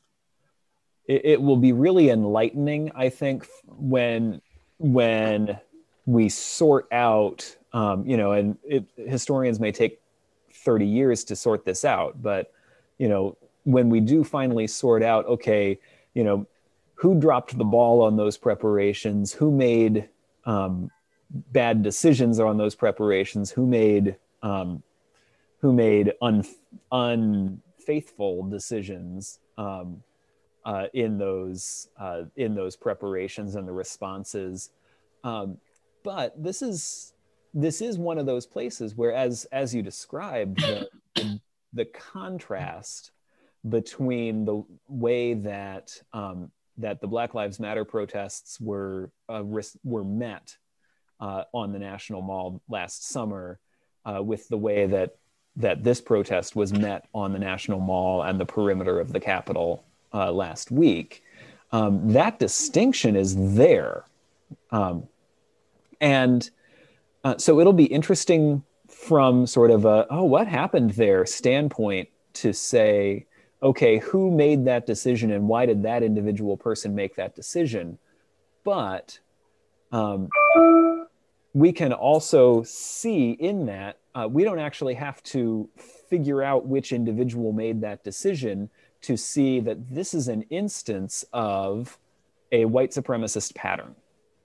it, it will be really enlightening. I think when when we sort out um, you know, and it, historians may take thirty years to sort this out, but you know, when we do finally sort out, okay, you know, who dropped the ball on those preparations, who made um, bad decisions on those preparations, who made um, who made un, unfaithful decisions um, uh, in those uh, in those preparations and the responses. Um, but this is this is one of those places where, as as you described, the, the, the contrast between the way that um, that the Black Lives Matter protests were uh, were met uh, on the National Mall last summer, uh, with the way that that this protest was met on the National Mall and the perimeter of the Capitol uh, last week. Um, that distinction is there, um, and uh, so it'll be interesting from sort of a oh what happened there standpoint to say. okay, who made that decision and why did that individual person make that decision? But um, we can also see in that, uh, we don't actually have to figure out which individual made that decision to see that this is an instance of a white supremacist pattern.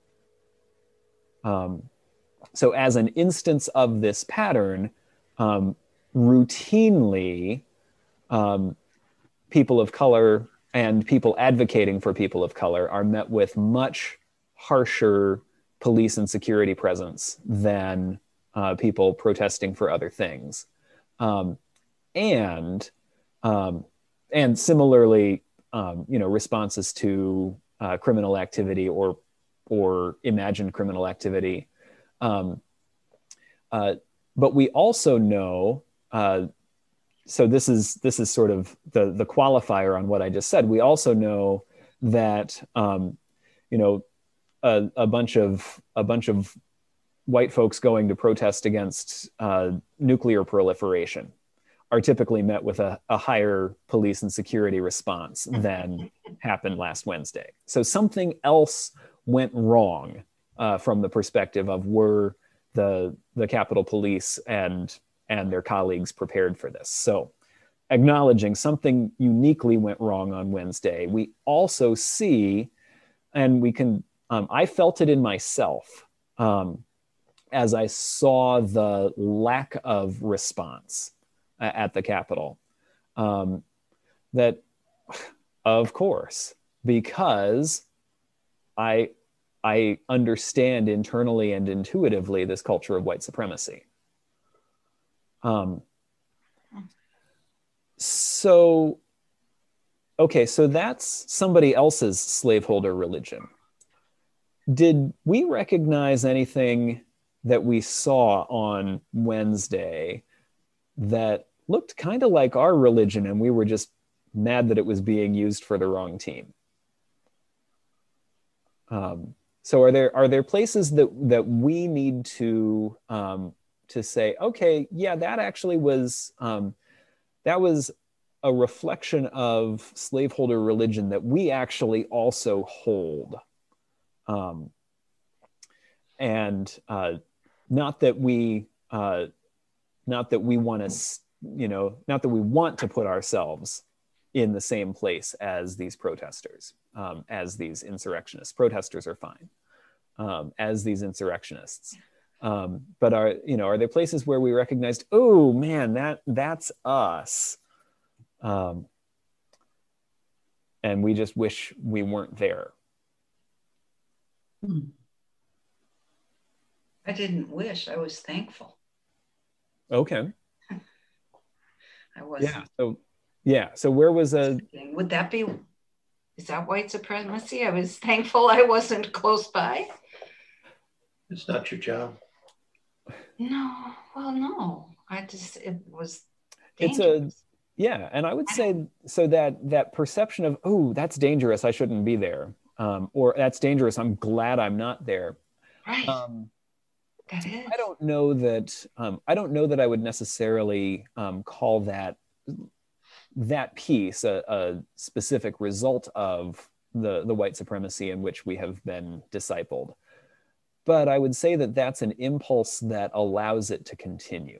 Um, so as an instance of this pattern, um, routinely, um, people of color and people advocating for people of color are met with much harsher police and security presence than uh, people protesting for other things. Um, and, um, and similarly, um, you know, responses to uh, criminal activity or, or imagined criminal activity. Um, uh, but we also know, uh, so this is this is sort of the the qualifier on what I just said. We also know that um, you know a, a bunch of a bunch of white folks going to protest against uh, nuclear proliferation are typically met with a, a higher police and security response than happened last Wednesday. So something else went wrong uh, from the perspective of were the the Capitol Police and and their colleagues prepared for this. So acknowledging something uniquely went wrong on Wednesday, we also see, and we can, um, I felt it in myself um, as I saw the lack of response uh, at the Capitol, um, that of course, because I, I understand internally and intuitively this culture of white supremacy. Um, so, okay, so that's somebody else's slaveholder religion. Did we recognize anything that we saw on Wednesday that looked kind of like our religion and we were just mad that it was being used for the wrong team? Um, so are there, are there places that, that we need to, um, to say, okay, yeah, that actually was, um, that was a reflection of slaveholder religion that we actually also hold. Um, and uh, not that we, uh, not that we want to, you know, not that we want to put ourselves in the same place as these protesters, um, as these insurrectionists. Protesters are fine, um, as these insurrectionists. Um, but are, you know, are there places where we recognized, oh man, that that's us. Um, and we just wish we weren't there. I didn't wish, I was thankful. Okay. I wasn't. Yeah. So, yeah. So where was a, would that be, is that white supremacy? I was thankful I wasn't close by. It's not your job. No, well, no. I just, it was dangerous. It's a, yeah. And I would say, so that, that perception of, oh, that's dangerous, I shouldn't be there. Um, or that's dangerous, I'm glad I'm not there. Right. Um, that is. I don't know that, um, I don't know that I would necessarily um, call that, that piece a, a specific result of the, the white supremacy in which we have been discipled. But I would say that that's an impulse that allows it to continue.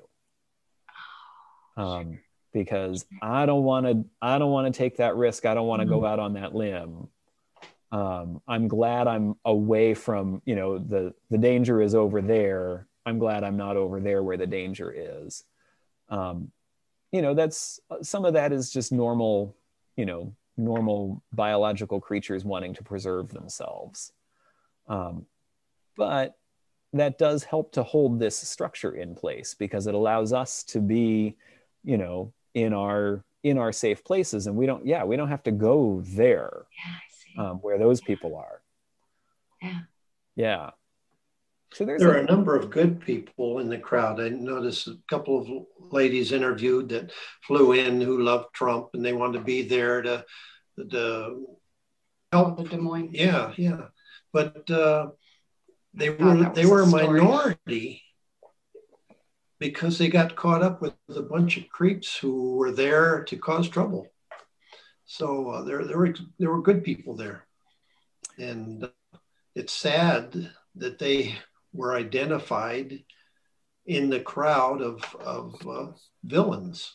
Um, because I don't want to, I don't want to take that risk. I don't want to mm-hmm. go out on that limb. Um, I'm glad I'm away from, you know, the, the danger is over there. I'm glad I'm not over there where the danger is. Um, you know, that's, some of that is just normal, you know, normal biological creatures wanting to preserve themselves. Um, But that does help to hold this structure in place because it allows us to be, you know, in our in our safe places, and we don't, yeah, we don't have to go there yeah, I see. Um, where those people are. Yeah, yeah. So there's there a, are a number of good people in the crowd. I noticed a couple of ladies interviewed that flew in who loved Trump, and they wanted to be there to to help. The Des Moines. Yeah, yeah, but. Uh, They were they were a minority because they got caught up with a bunch of creeps who were there to cause trouble. So uh, there, there were there were good people there, and uh, it's sad that they were identified in the crowd of of uh, villains.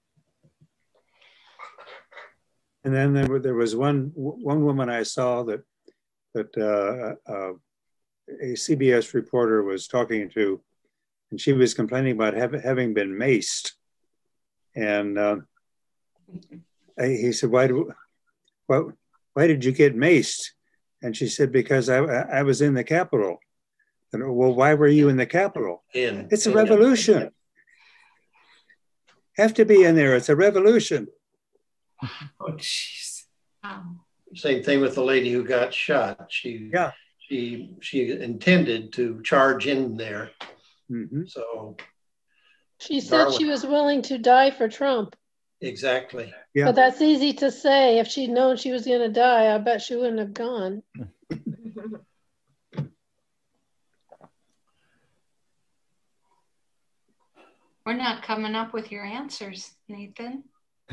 And then there, there was one one woman I saw that that uh, uh, a C B S reporter was talking to, and she was complaining about have, having been maced. And uh, he said, "Why do, why, why did you get maced?" And she said, "Because I I was in the Capitol." And, well, why were you in the Capitol? In, it's a in, revolution. Have to be in there. It's a revolution. Oh, jeez. Wow. Same thing with the lady who got shot. She yeah. She she intended to charge in there. Mm-hmm. So she said Darwin. She was willing to die for Trump. Exactly. Yeah. But that's easy to say. If she'd known she was going to die, I bet she wouldn't have gone. We're not coming up with your answers, Nathan.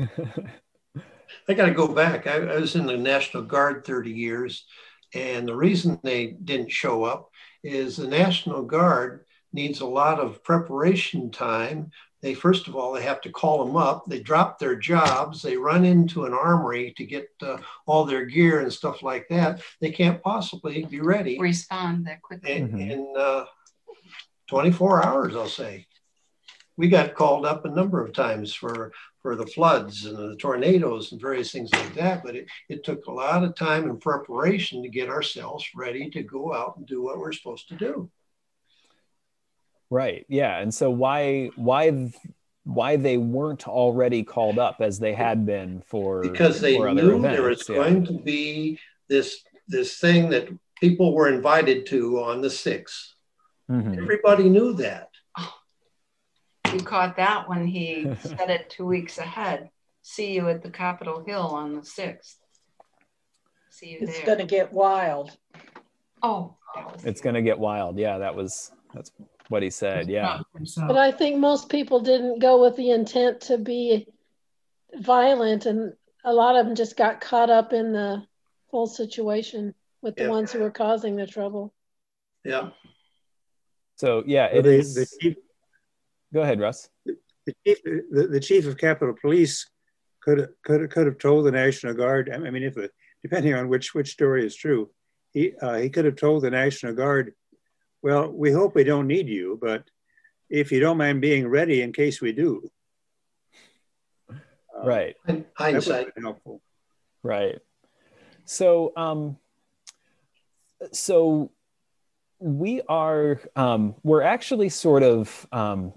I got to go back. I, I was in the National Guard thirty years, and the reason they didn't show up is the National Guard needs a lot of preparation time. They, first of all, they have to call them up. They drop their jobs. They run into an armory to get uh, all their gear and stuff like that. They can't possibly be ready. Respond that quickly. In, mm-hmm. in uh, twenty-four hours, I'll say. We got called up a number of times for, for the floods and the tornadoes and various things like that, but it, it took a lot of time and preparation to get ourselves ready to go out and do what we're supposed to do. Right. Yeah. And so why why why they weren't already called up as they had been for because they for knew events, there was yeah. going to be this this thing that people were invited to on the sixth. Mm-hmm. Everybody knew that. You caught that when he said it two weeks ahead. See you at the Capitol Hill on the sixth. See you it's there. Going to get wild. Oh, it's going to get wild. Yeah, that was that's what he said. Yeah. But I think most people didn't go with the intent to be violent, and a lot of them just got caught up in the whole situation with the yeah. ones who were causing the trouble. Yeah. So yeah, it well, is. The, the chief, Go ahead, Russ. The chief, the, the chief of Capitol Police could could could have told the National Guard. I mean, if it, depending on which which story is true, he uh, he could have told the National Guard, "Well, we hope we don't need you, but if you don't mind being ready in case we do." Uh, right. Hindsight. Helpful. Right. So, um, so. We are, um, we're actually sort of um,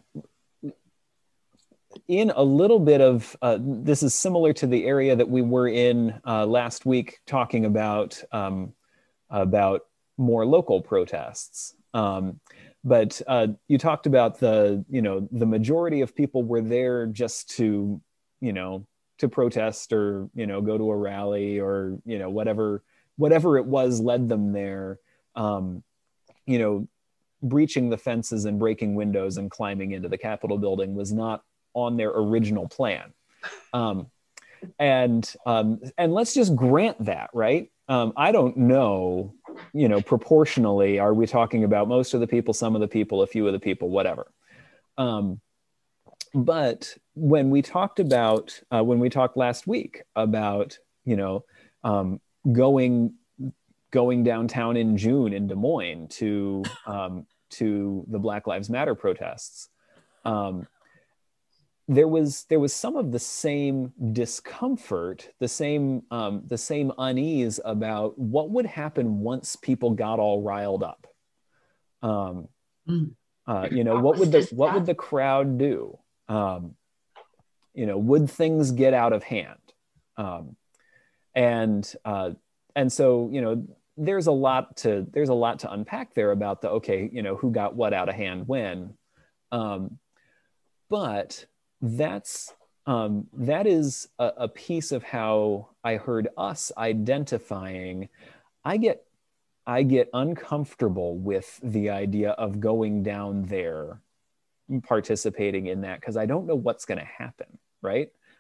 in a little bit of, uh, this is similar to the area that we were in uh, last week talking about, um, about more local protests. Um, but uh, you talked about the, you know, the majority of people were there just to, you know, to protest or, you know, go to a rally or, you know, whatever, whatever it was led them there. Um, you know, breaching the fences and breaking windows and climbing into the Capitol building was not on their original plan. Um, and um, and let's just grant that, right? Um, I don't know, you know, proportionally, are we talking about most of the people, some of the people, a few of the people, whatever. Um, but when we talked about, uh, when we talked last week about, you know, um, going going downtown in June in Des Moines to um, to the Black Lives Matter protests, um, there was there was some of the same discomfort, the same um, the same unease about what would happen once people got all riled up. Um, mm. uh, you know, what would the what would the crowd do? Um, you know, would things get out of hand? Um, and uh, and so you know. There's a lot to there's a lot to unpack there about the okay, you know, who got what out of hand when, um, but that's um, that is a, a piece of how I heard us identifying. I get I get uncomfortable with the idea of going down there, participating in that because I don't know what's going to happen. Right?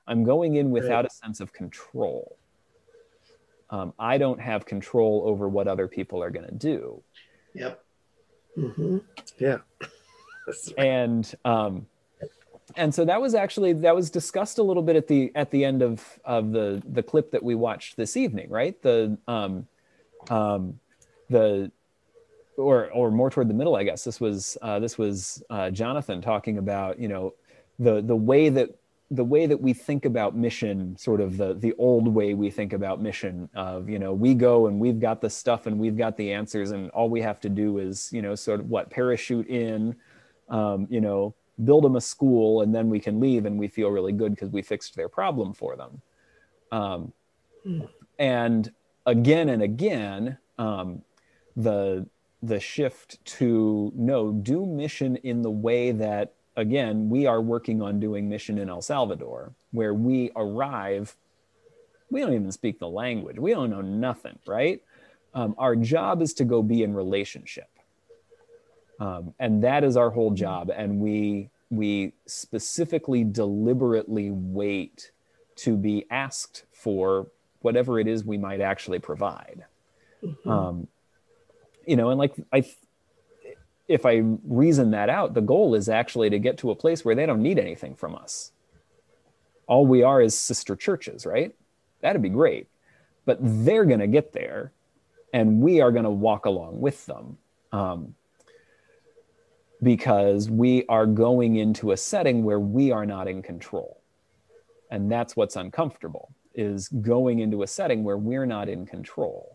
I'm going in without a sense of control. Um, I don't have control over what other people are going to do. Yep. Mm-hmm. Yeah. That's right. And um, and so that was actually that was discussed a little bit at the at the end of of the the clip that we watched this evening, right? The um, um, the or or more toward the middle, I guess. This was uh, this was uh, Jonathan talking about, you know, the the way that the way that we think about mission, sort of the the old way we think about mission of, you know, we go and we've got the stuff and we've got the answers and all we have to do is, you know, sort of what, parachute in, um, you know, build them a school and then we can leave and we feel really good because we fixed their problem for them. Um, mm. And again and again, um, the the shift to no, do mission in the way that, again, we are working on doing mission in El Salvador, where we arrive, we don't even speak the language. We don't know nothing, right? Um, our job is to go be in relationship. Um, and that is our whole job. And we, we specifically, deliberately wait to be asked for whatever it is we might actually provide. Mm-hmm. Um, you know, and like, I, if I reason that out, the goal is actually to get to a place where they don't need anything from us. All we are is sister churches, right? That'd be great. But they're going to get there, and we are going to walk along with them, um, because we are going into a setting where we are not in control. And that's what's uncomfortable, is going into a setting where we're not in control.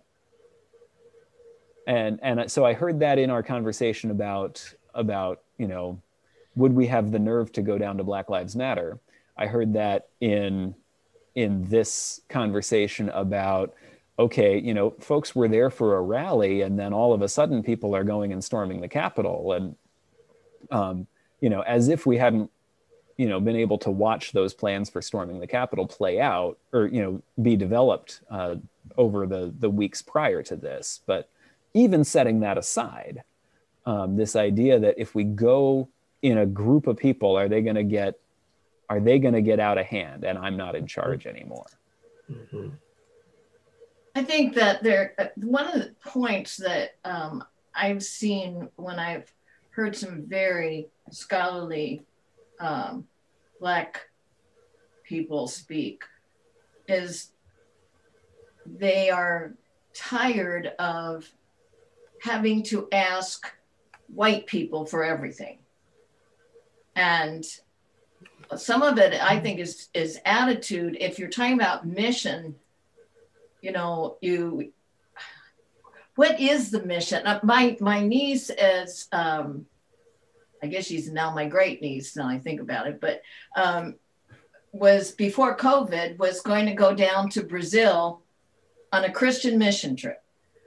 And and so I heard that in our conversation about, about, you know, would we have the nerve to go down to Black Lives Matter? I heard that in, in this conversation about, okay, you know, folks were there for a rally and then all of a sudden people are going and storming the Capitol. And, um, you know, as if we hadn't, you know, been able to watch those plans for storming the Capitol play out or, you know, be developed uh, over the, the weeks prior to this. But even setting that aside, um, this idea that if we go in a group of people, are they going to get, are they going to get out of hand and I'm not in charge anymore? Mm-hmm. I think that there, one of the points that um, I've seen when I've heard some very scholarly um, Black people speak is they are tired of having to ask white people for everything. And some of it, I think, is, is attitude. If you're talking about mission, you know, you, what is the mission? Uh, my, my niece is, um, I guess she's now my great niece, now I think about it, but um, was before COVID, was going to go down to Brazil on a Christian mission trip.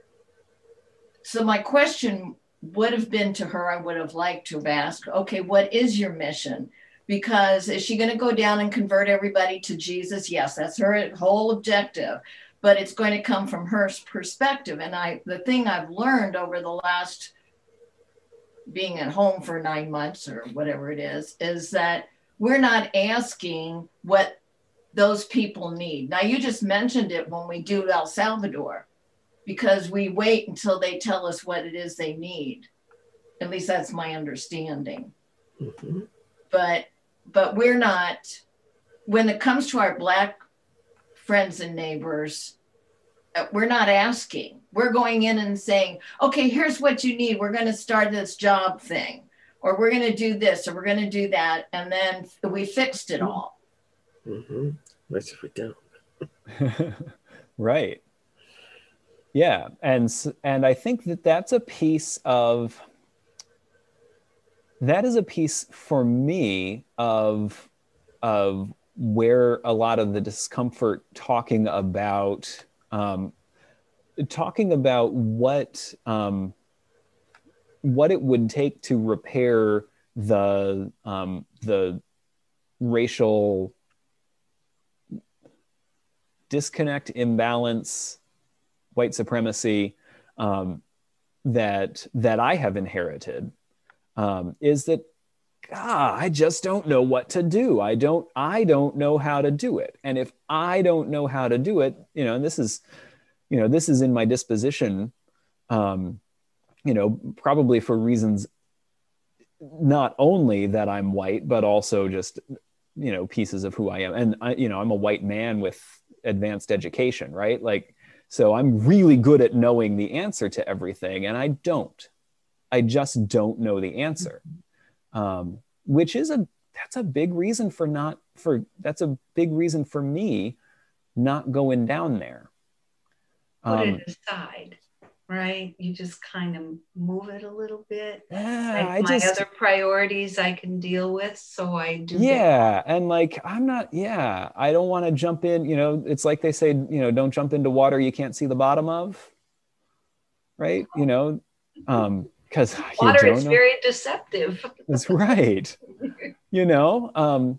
So my question would have been to her, I would have liked to have asked, okay, what is your mission? Because is she going to go down and convert everybody to Jesus? Yes, that's her whole objective, but it's going to come from her perspective. And I, the thing I've learned over the last being at home for nine months or whatever it is, is that we're not asking what those people need. Now, you just mentioned it when we do El Salvador, because we wait until they tell us what it is they need. At least that's my understanding. Mm-hmm. But but we're not, when it comes to our Black friends and neighbors, we're not asking. We're going in and saying, okay, here's what you need. We're going to start this job thing, or we're going to do this, or we're going to do that. And then we fixed it all. Mm-hmm. What if we don't? Right. Yeah, and and I think that that's a piece of, that is a piece for me of, of where a lot of the discomfort talking about, um, talking about what, um, what it would take to repair the, um, the racial disconnect, imbalance, white supremacy um, that that I have inherited um, is that ah, I just don't know what to do. I don't, I don't know how to do it. And if I don't know how to do it, you know, and this is, you know, this is in my disposition, um, you know, probably for reasons not only that I'm white, but also just, you know, pieces of who I am. And I, you know, I'm a white man with advanced education, right? Like, so I'm really good at knowing the answer to everything, and I don't. I just don't know the answer, um, which is a, that's a big reason for not, for, that's a big reason for me not going down there. Put Um, it aside, right? You just kind of move it a little bit. Yeah, like I my just, other priorities I can deal with, so I do. yeah, and like, I'm not, yeah, I don't want to jump in, you know, it's like they say, you know, don't jump into water you can't see the bottom of, right? You know, um, because water is very deceptive. That's right. You know, um,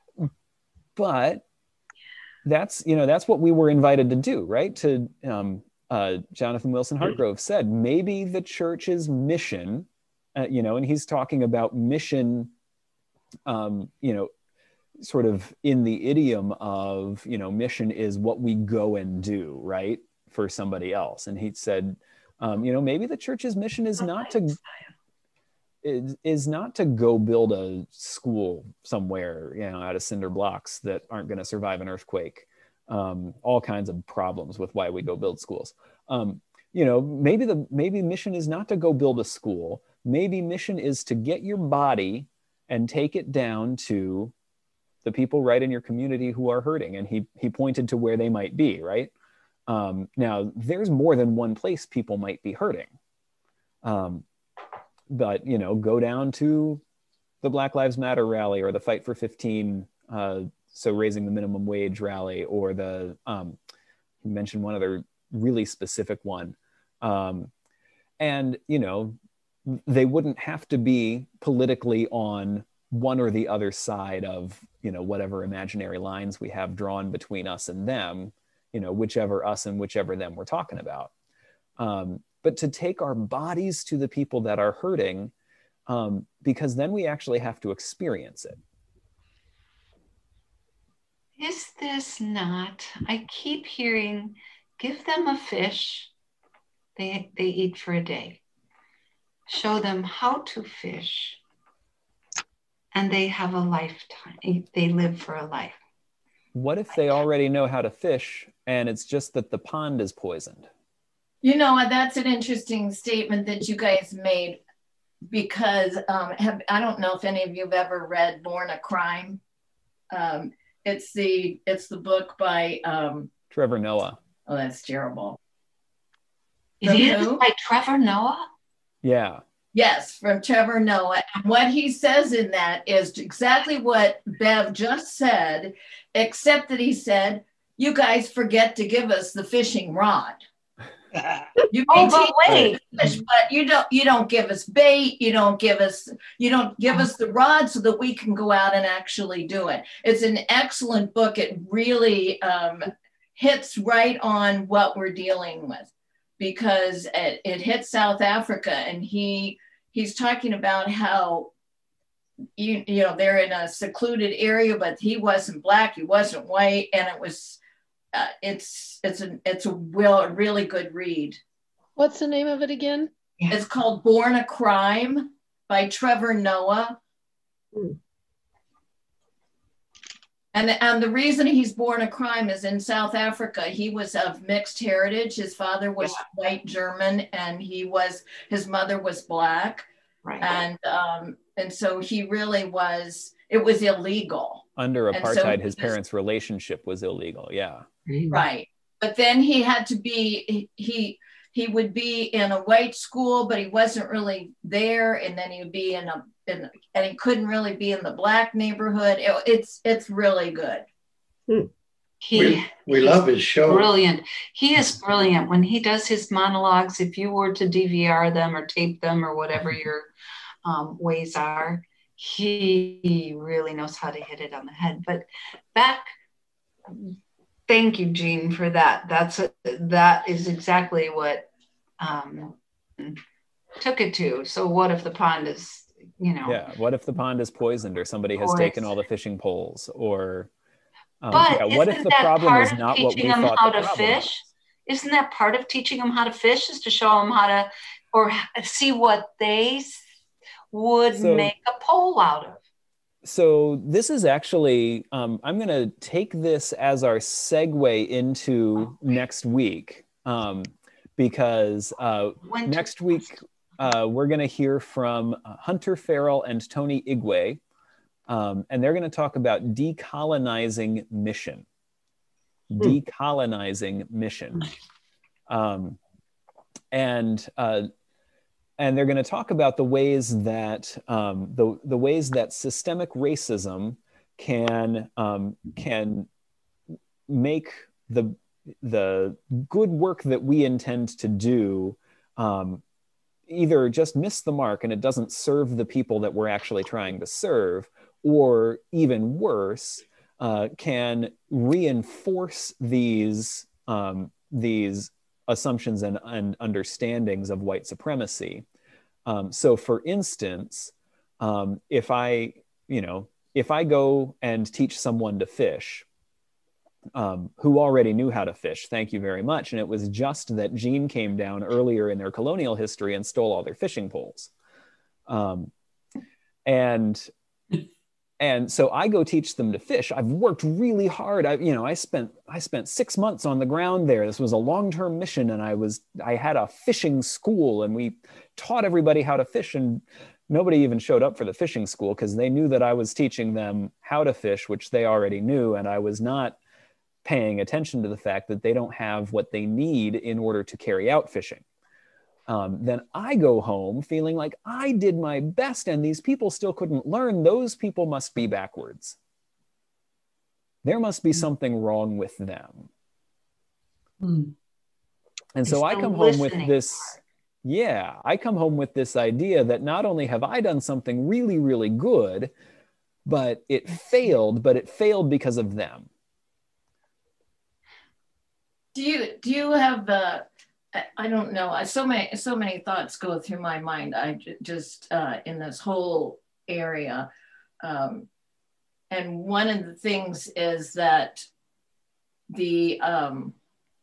but that's, you know, that's what we were invited to do, right? To, um, uh, Jonathan Wilson Hartgrove said, maybe the church's mission, uh, you know, and he's talking about mission, um, you know, sort of in the idiom of, you know, mission is what we go and do, right? For somebody else. And he said, um, you know, maybe the church's mission is not to, is, is not to go build a school somewhere, you know, out of cinder blocks that aren't going to survive an earthquake. Um, all kinds of problems with why we go build schools. Um, you know, maybe the maybe mission is not to go build a school. Maybe mission is to get your body and take it down to the people right in your community who are hurting. And he he pointed to where they might be, right? Um, now, there's more than one place people might be hurting. Um, but, you know, go down to the Black Lives Matter rally or the Fight for fifteen, uh, so raising the minimum wage rally, or the, um, you mentioned one other really specific one. Um, and, you know, they wouldn't have to be politically on one or the other side of, you know, whatever imaginary lines we have drawn between us and them, you know, whichever us and whichever them we're talking about. Um, but to take our bodies to the people that are hurting, um, because then we actually have to experience it. Is this not, I keep hearing, give them a fish, they, they eat for a day. Show them how to fish, and they have a lifetime, they live for a life. What if they already know how to fish and it's just that the pond is poisoned? You know, that's an interesting statement that you guys made, because um, have, I don't know if any of you have ever read Born a Crime. Um, it's the it's the book by um, Trevor Noah. Oh, that's terrible. It is by Trevor Noah? Yeah. Yes, from Trevor Noah. And what he says in that is exactly what Bev just said, except that he said, you guys forget to give us the fishing rod. You oh, but wait. Fish, but you don't you don't give us bait, you don't give us you don't give us the rod so that we can go out and actually do it. It's an excellent book. It really um, hits right on what we're dealing with, because it, it hits South Africa, and he he's talking about how you you know they're in a secluded area, but he wasn't black, he wasn't white, and it was uh, it's it's a it's a real a really good read. What's the name of it again? It's called Born a Crime by Trevor Noah. Hmm. And, and the reason he's born a crime is in South Africa, he was of mixed heritage. His father was white German, and he was, his mother was black. Right. And, um, and so he really was, it was illegal. Under apartheid, so his was, parents' relationship was illegal. Yeah. Right. But then he had to be, he, he would be in a white school, but he wasn't really there. And then he would be in a, in, and he couldn't really be in the black neighborhood. It, it's, it's really good. Hmm. He, we we love his show. Brilliant. He is brilliant. When he does his monologues, if you were to D V R them or tape them or whatever your um, ways are, he really knows how to hit it on the head. But back, thank you, Jean, for that. That's a, that is exactly what um, took it to. So what if the pond is you know. Yeah. What if the pond is poisoned, or somebody has Or taken it's- all the fishing poles, or um, But yeah, what if isn't the that problem part is of not what we teaching them thought how the to problem fish? was? Isn't that part of teaching them how to fish, is to show them how to, or h- see what they s- would So- make a pole out of? So this is actually, um, I'm going to take this as our segue into next week, um, because uh, When to- next week uh, we're going to hear from uh, Hunter Farrell and Tony Igwe, um, and they're going to talk about decolonizing mission. Decolonizing mission. Um, and uh, and they're going to talk about the ways that um, the the ways that systemic racism can um, can make the the good work that we intend to do um, either just miss the mark and it doesn't serve the people that we're actually trying to serve, or even worse, uh, can reinforce these um, these assumptions and, and understandings of white supremacy. Um, so for instance, um, if I, you know, if I go and teach someone to fish, um, who already knew how to fish, thank you very much. And it was just that Gene came down earlier in their colonial history and stole all their fishing poles. Um, and And so I go teach them to fish. I've worked really hard. I, you know, I spent I spent six months on the ground there. This was a long-term mission, and I was I had a fishing school, and we taught everybody how to fish. And nobody even showed up for the fishing school because they knew that I was teaching them how to fish, which they already knew, and I was not paying attention to the fact that they don't have what they need in order to carry out fishing. Um, then I go home feeling like I did my best and these people still couldn't learn. Those people must be backwards. There must be something wrong with them. Mm. And so I come home with this, yeah, I come home with this idea that not only have I done something really, really good, but it failed, but it failed because of them. Do you, do you have, uh, I don't know. So many, so many thoughts go through my mind. I just uh, in this whole area, um, and one of the things is that the um,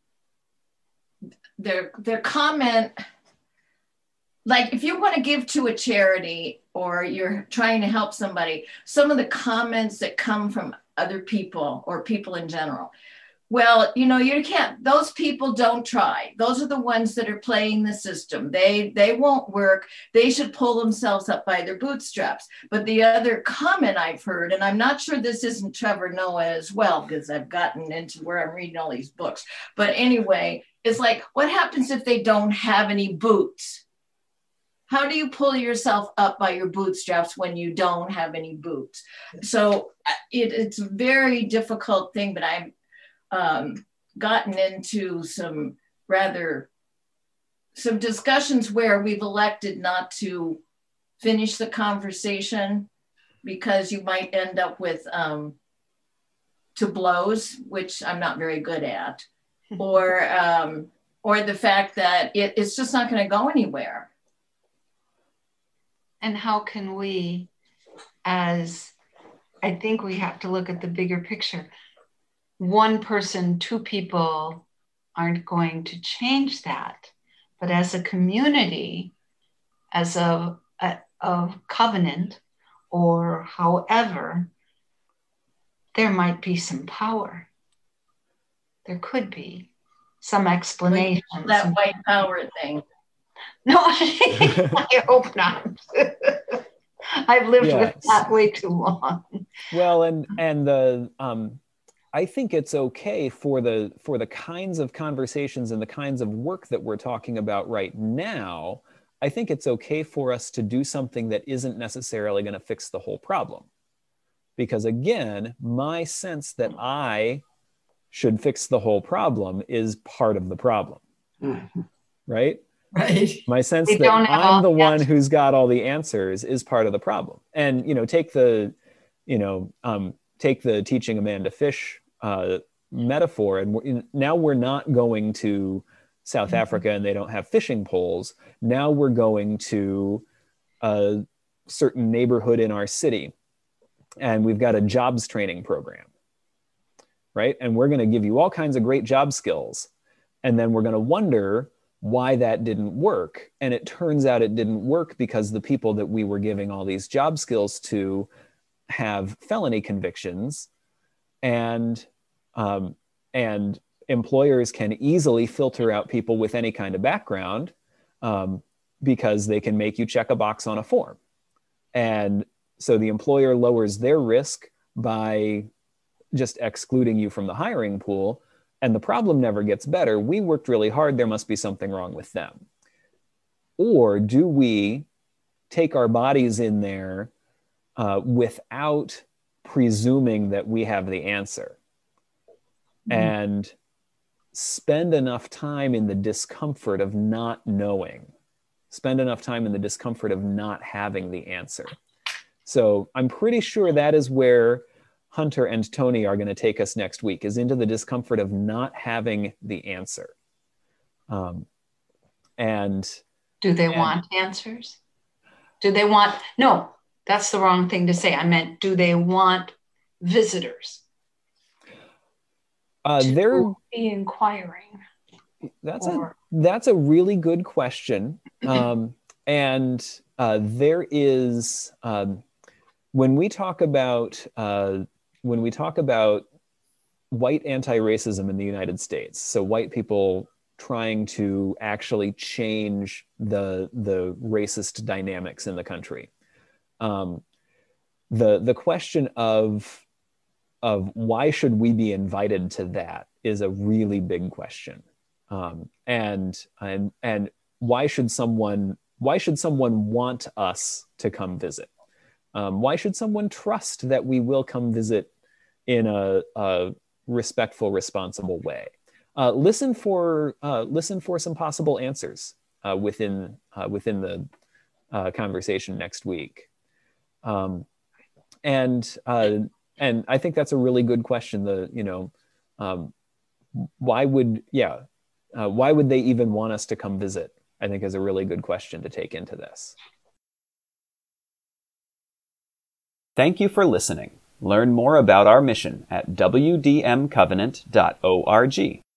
their their comment, like if you want to give to a charity or you're trying to help somebody, some of the comments that come from other people or people in general. Well, you know, you can't, those people don't try. Those are the ones that are playing the system. They they won't work. They should pull themselves up by their bootstraps. But the other comment I've heard, and I'm not sure this isn't Trevor Noah as well, because I've gotten into where I'm reading all these books. But anyway, it's like, what happens if they don't have any boots? How do you pull yourself up by your bootstraps when you don't have any boots? So it, it's a very difficult thing, but I'm, Um, gotten into some rather some discussions where we've elected not to finish the conversation because you might end up with um, to blows, which I'm not very good at, or um, or the fact that it, it's just not going to go anywhere. And how can we, as I think we have to look at the bigger picture. One person, two people aren't going to change that. But as a community, as a, a, a covenant, or however, there might be some power. There could be some explanation. Like that white power thing. No, I hope not. I've lived Yes. with that way too long. Well, and and the um, I think it's okay for the for the kinds of conversations and the kinds of work that we're talking about right now. I think it's okay for us to do something that isn't necessarily going to fix the whole problem. Because again, my sense that I should fix the whole problem is part of the problem, right? Right. My sense We that don't have all I'm the the one answers. who's got all the answers is part of the problem. And, you know, take the, you know, um, take the teaching Amanda Fish uh, metaphor. And we're, now we're not going to South Mm-hmm. Africa and they don't have fishing poles. Now we're going to a certain neighborhood in our city, and we've got a jobs training program, right? And we're going to give you all kinds of great job skills. And then we're going to wonder why that didn't work. And it turns out it didn't work because the people that we were giving all these job skills to have felony convictions, and um, and employers can easily filter out people with any kind of background um, because they can make you check a box on a form. And so the employer lowers their risk by just excluding you from the hiring pool, and the problem never gets better. We worked really hard, there must be something wrong with them. Or do we take our bodies in there uh, without presuming that we have the answer, mm-hmm. and spend enough time in the discomfort of not knowing, spend enough time in the discomfort of not having the answer. So I'm pretty sure that is where Hunter and Tony are going to take us next week, is into the discomfort of not having the answer. Um, and do they and, want answers? Do they want, no, that's the wrong thing to say. I meant, do they want visitors? Uh, they're be inquiring. That's or, a that's a really good question. Um, and uh, there is um, when we talk about uh, when we talk about white anti-racism in the United States, so white people trying to actually change the the racist dynamics in the country. Um, the the question of of why should we be invited to that is a really big question. Um, and, and, and why should someone, why should someone want us to come visit? Um, why should someone trust that we will come visit in a, a respectful, responsible way? Uh, listen for, uh, listen for some possible answers uh, within, uh, within the uh, conversation next week. Um, and, uh, And I think that's a really good question. The, you know, um, why would, yeah, uh, why would they even want us to come visit? I think is a really good question to take into this. Thank you for listening. Learn more about our mission at w d m covenant dot org.